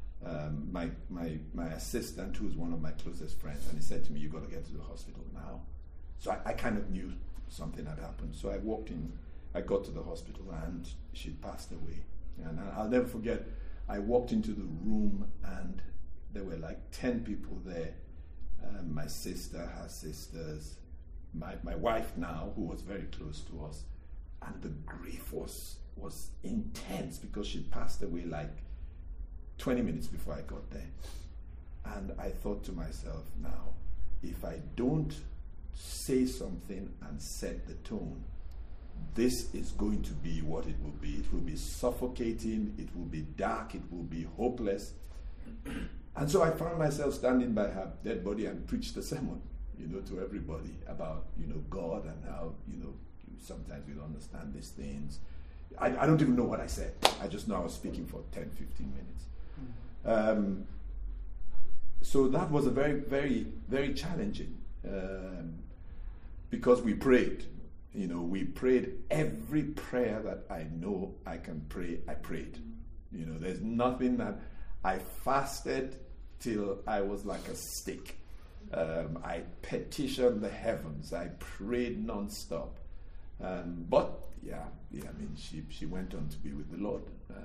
my assistant, who is one of my closest friends, and he said to me, "You got to get to the hospital now." So I kind of knew something had happened. So I walked in, I got to the hospital, and she passed away. And I'll never forget, I walked into the room and there were like 10 people there. My sister, her sisters, my wife now, who was very close to us. And the grief was intense because she passed away like 20 minutes before I got there. And I thought to myself, now, if I don't say something and set the tone, this is going to be what it will be. It will be suffocating, it will be dark, it will be hopeless. And so I found myself standing by her dead body and preached a sermon, to everybody about, God, and how, sometimes you don't understand these things. I don't even know what I said. I just know I was speaking for 10, 15 minutes. So that was a very, very, very challenging, because we prayed. We prayed every prayer that I know I can pray, I prayed. There's nothing that I fasted till I was like a stick. I petitioned the heavens. I prayed non-stop. But she went on to be with the Lord.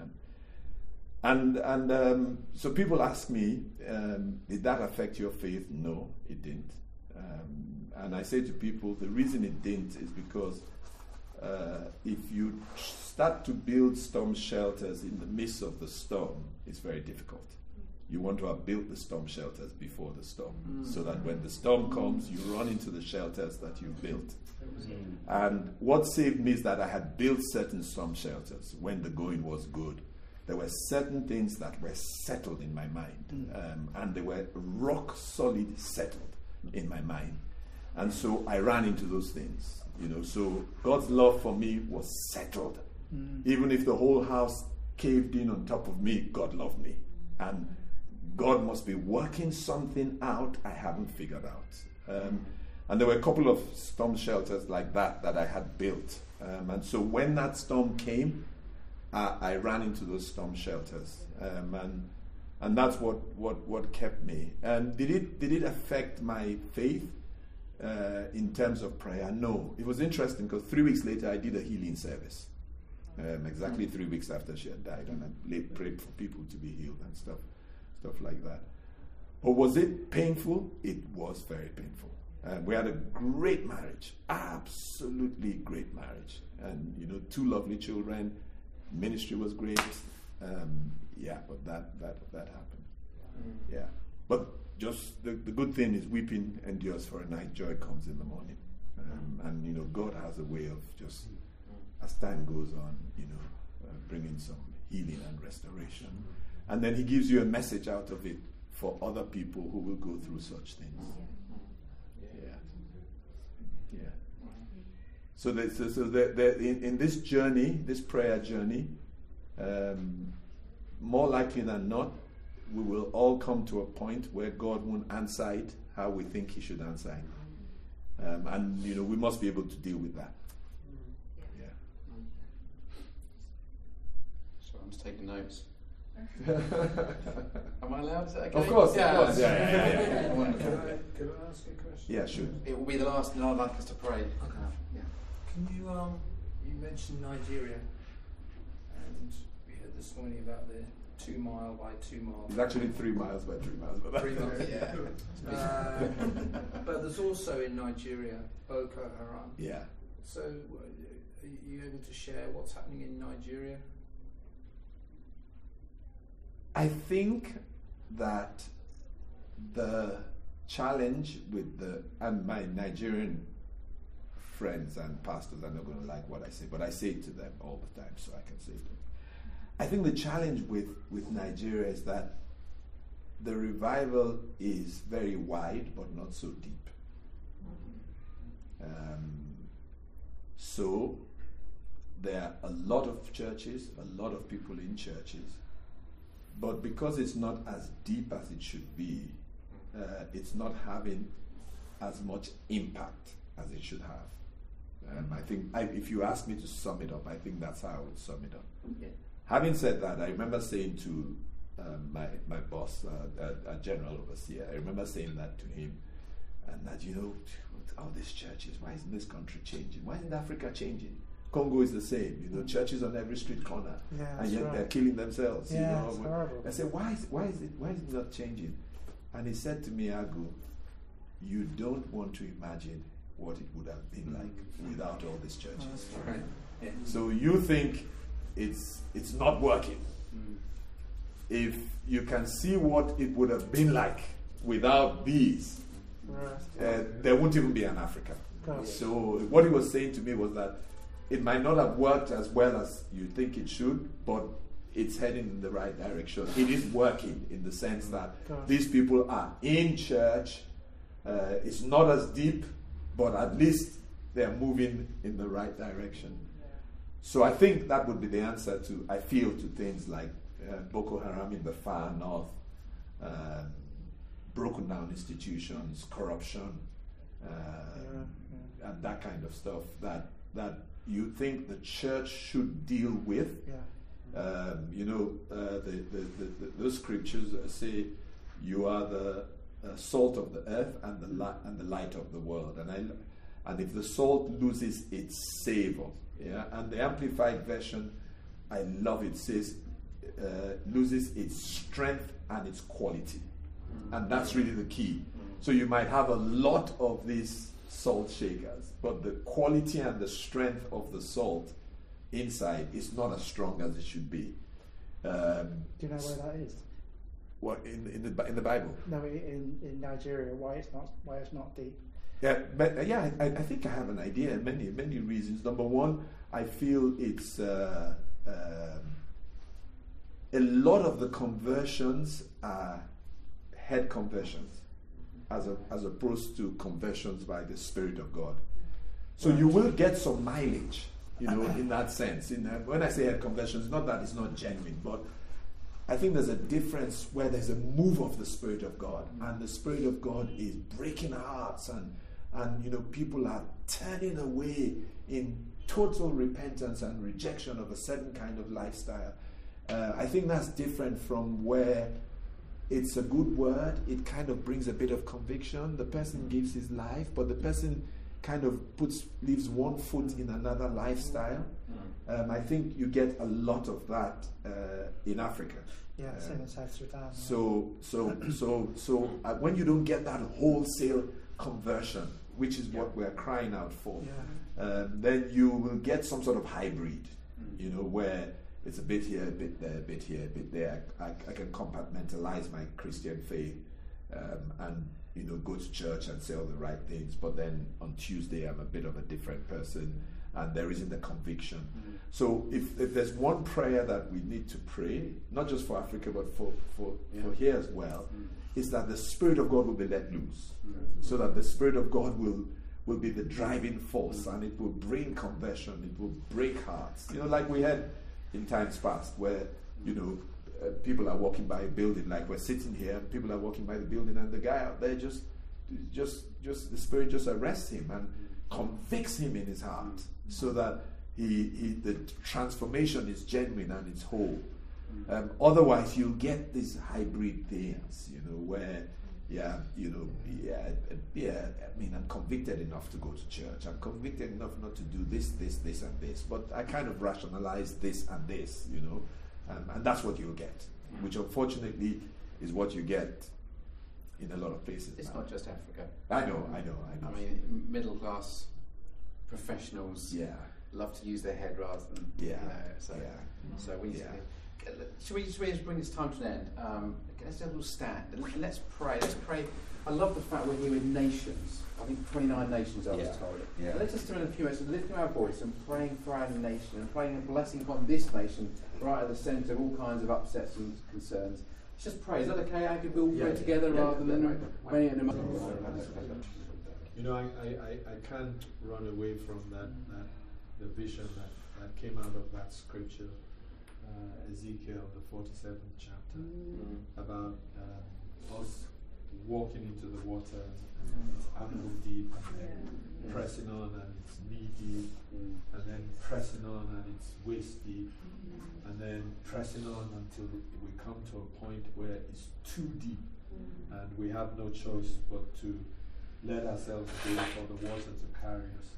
So people ask me, did that affect your faith? No, it didn't. And I say to people, the reason it didn't is because if you start to build storm shelters in the midst of the storm, it's very difficult. You want to have built the storm shelters before the storm, so that when the storm comes, you run into the shelters that you've built. And what saved me is that I had built certain storm shelters when the going was good. There were certain things that were settled in my mind, and they were rock solid settled in my mind. And so I ran into those things, So God's love for me was settled. Even if the whole house caved in on top of me, God loved me. And God must be working something out I haven't figured out. And there were a couple of storm shelters like that I had built. And so when that storm came, I ran into those storm shelters. And that's what kept me. And did it affect my faith in terms of prayer? No. It was interesting because 3 weeks later I did a healing service. Exactly 3 weeks after she had died, and I prayed for people to be healed and stuff like that. But was it painful? It was very painful. We had a great marriage, absolutely great marriage, and 2 lovely children. Ministry was great. But that happened. Yeah, but just the good thing is weeping endures for a night, joy comes in the morning, and God has a way of just, as time goes on, bringing some healing and restoration. And then he gives you a message out of it for other people who will go through such things. Yeah. So in this journey, this prayer journey, more likely than not, we will all come to a point where God won't answer it how we think he should answer it. And we must be able to deal with that. I'm just taking notes. Am I allowed? Is that okay? Of course. Yeah. Yeah. Could I ask a question? Yeah, sure. It will be the last, and I'd like us to pray. Yeah. Can you you mentioned Nigeria, and we heard this morning about the 2 mile by 2 mile. It's actually 3 miles by 3 miles. But 3 miles, yeah. But there's also in Nigeria Boko Haram. Yeah. So, are you able to share what's happening in Nigeria? I think that the challenge with and my Nigerian friends and pastors are not going to like what I say, but I say it to them all the time, so I can say it to them. I think the challenge with Nigeria is that the revival is very wide, but not so deep. So there are a lot of churches, a lot of people in churches, but because it's not as deep as it should be, it's not having as much impact as it should have. I think if you ask me to sum it up, I think that's how I would sum it up. Yeah. Having said that, I remember saying to my boss, a general overseer, I remember saying that to him, and that, all these churches, why isn't this country changing? Why isn't Africa changing? Congo is the same, churches on every street corner, and yet they're killing themselves. It's horrible. I said, why is it not changing? And he said to me, Agu, you don't want to imagine what it would have been like without all these churches. Right. Yeah. So you think it's not working. If you can see what it would have been like without these, there won't even be an Africa. So what he was saying to me was that it might not have worked as well as you think it should, but it's heading in the right direction. It is working in the sense that these people are in church. It's not as deep, but at least they're moving in the right direction. So I think that would be the answer to things like Boko Haram in the far north, broken down institutions, corruption, and that kind of stuff that you think the church should deal with. Those scriptures say you are the salt of the earth and the light of the world, and if the salt loses its savor, and the Amplified Version, I love it, says loses its strength and its quality, and that's really the key. So you might have a lot of these salt shakers, but the quality and the strength of the salt inside is not as strong as it should be. Do you know where that is? What in the Bible? No, in Nigeria, why it's not deep. Yeah, but I think I have an idea. Many reasons. Number one, I feel it's a lot of the conversions are head conversions, as opposed to conversions by the Spirit of God. So you will get some mileage, in that sense. When I say head conversions, not that it's not genuine, but I think there's a difference where there's a move of the Spirit of God, and the Spirit of God is breaking hearts, and people are turning away in total repentance and rejection of a certain kind of lifestyle. I think that's different from where it's a good word. It kind of brings a bit of conviction. The person gives his life, but the person kind of leaves one foot in another lifestyle. I think you get a lot of that in Africa. Yeah, same in South Sudan. So when you don't get that wholesale conversion, which is what we're crying out for, then you will get some sort of hybrid, where it's a bit here, a bit there, a bit here, a bit there. I can compartmentalize my Christian faith and go to church and say all the right things, but then on Tuesday I'm a bit of a different person, and there isn't the conviction. So if there's one prayer that we need to pray, not just for Africa but for here as well, is that the Spirit of God will be let loose, so that the Spirit of God will be the driving force, and it will bring conversion, it will break hearts. Like we had in times past, where people are walking by a building, like we're sitting here, and people are walking by the building, and the guy out there just the Spirit just arrests him and convicts him in his heart, so that the transformation is genuine and it's whole. Otherwise, you'll get these hybrid things, where I'm convicted enough to go to church. I'm convicted enough not to do this, and this. But I kind of rationalize this and this, and that's what you'll get, which unfortunately is what you get in a lot of places. It's not just Africa. I know. I mean, middle class professionals love to use their head rather than So we need to. Should we just bring this time to an end? Let's have a little stand and let's pray. Let's pray. I love the fact we're here with nations. I think 29 nations I was told. Yeah. Let's just spend a few minutes lifting our voice and praying for our nation and praying a blessing upon this nation right at the centre of all kinds of upsets and concerns. Let's just pray. Is that okay? I could all pray together rather than many in a I can't run away from the vision that came out of that scripture. Ezekiel, the 47th chapter, about us walking into the water, and it's ankle deep, and then pressing on, and it's knee deep, and then pressing on, and it's waist deep, and then pressing on until we come to a point where it's too deep, and we have no choice but to let ourselves go for the water to carry us.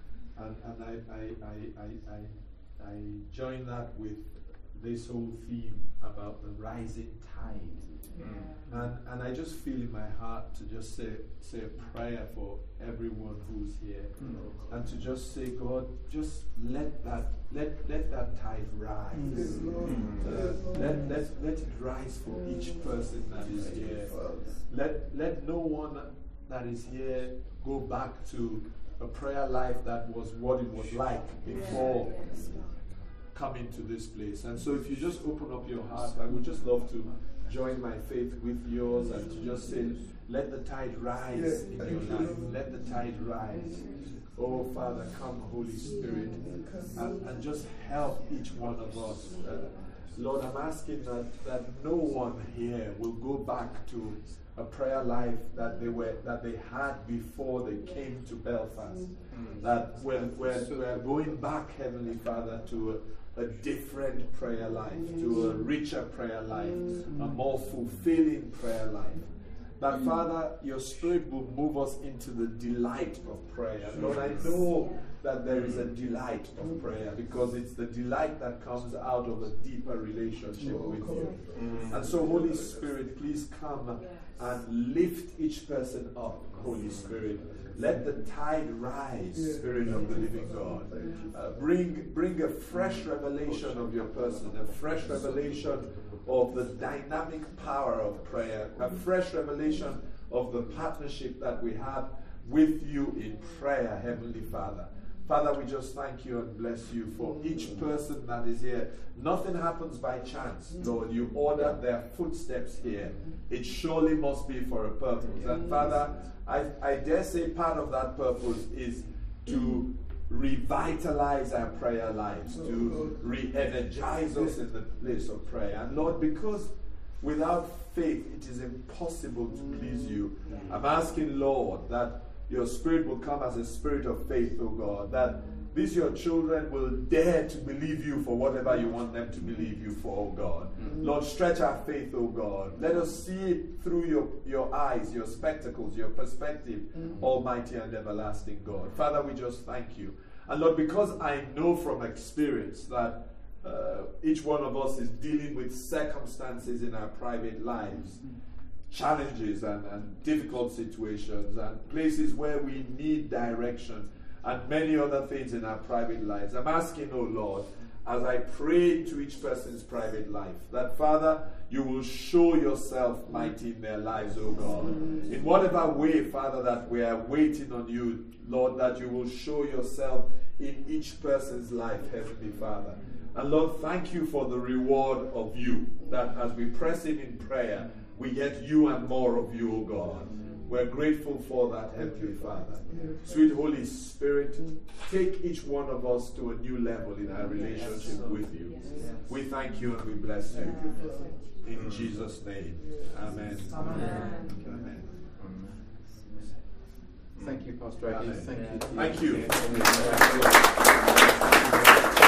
And I join that with this whole theme about the rising tide. And I just feel in my heart to just say a prayer for everyone who's here, and to just say, God, just let that tide rise. Let it rise for each person that is here. Let no one that is here go back to a prayer life that was what it was like before coming to this place. And so if you just open up your heart, I would just love to join my faith with yours and to just say, let the tide rise in your life. Let the tide rise. Oh, Father, come, Holy Spirit, and just help each one of us. Lord, I'm asking that no one here will go back to a prayer life that they had before they came to Belfast. That we're going back, Heavenly Father, to a different prayer life, to a richer prayer life, a more fulfilling prayer life. That, Father, your Spirit will move us into the delight of prayer. Lord, I know that there is a delight of prayer because it's the delight that comes out of a deeper relationship with you. And so, Holy Spirit, please come and lift each person up, Holy Spirit. Let the tide rise, Spirit of the living God. Bring a fresh revelation of your person, a fresh revelation of the dynamic power of prayer, a fresh revelation of the partnership that we have with you in prayer, Heavenly Father. Father, we just thank you and bless you for each person that is here. Nothing happens by chance, Lord. You order their footsteps here. It surely must be for a purpose. And Father, I dare say part of that purpose is to revitalize our prayer lives, to re-energize us in the place of prayer. And Lord, because without faith it is impossible to please you, I'm asking, Lord, that your spirit will come as a spirit of faith, oh God, that these your children will dare to believe you for whatever you want them to believe you for, oh God. Lord, stretch our faith, oh God. Let us see it through your eyes, your spectacles, your perspective, Almighty and everlasting God. Father, we just thank you. And Lord, because I know from experience that each one of us is dealing with circumstances in our private lives, challenges and difficult situations and places where we need direction and many other things in our private lives. I'm asking, oh Lord, as I pray into each person's private life, that Father, you will show yourself mighty in their lives, oh God. In whatever way, Father, that we are waiting on you, Lord, that you will show yourself in each person's life, Heavenly Father. And Lord, thank you for the reward of you, that as we press in prayer, we get you and more of you, O God. We're grateful for that, Heavenly Father. Sweet Holy Spirit, take each one of us to a new level in our relationship with you. We thank you and we bless you. In Jesus' name. Amen. Amen. Thank you, Pastor Eddie. Thank you.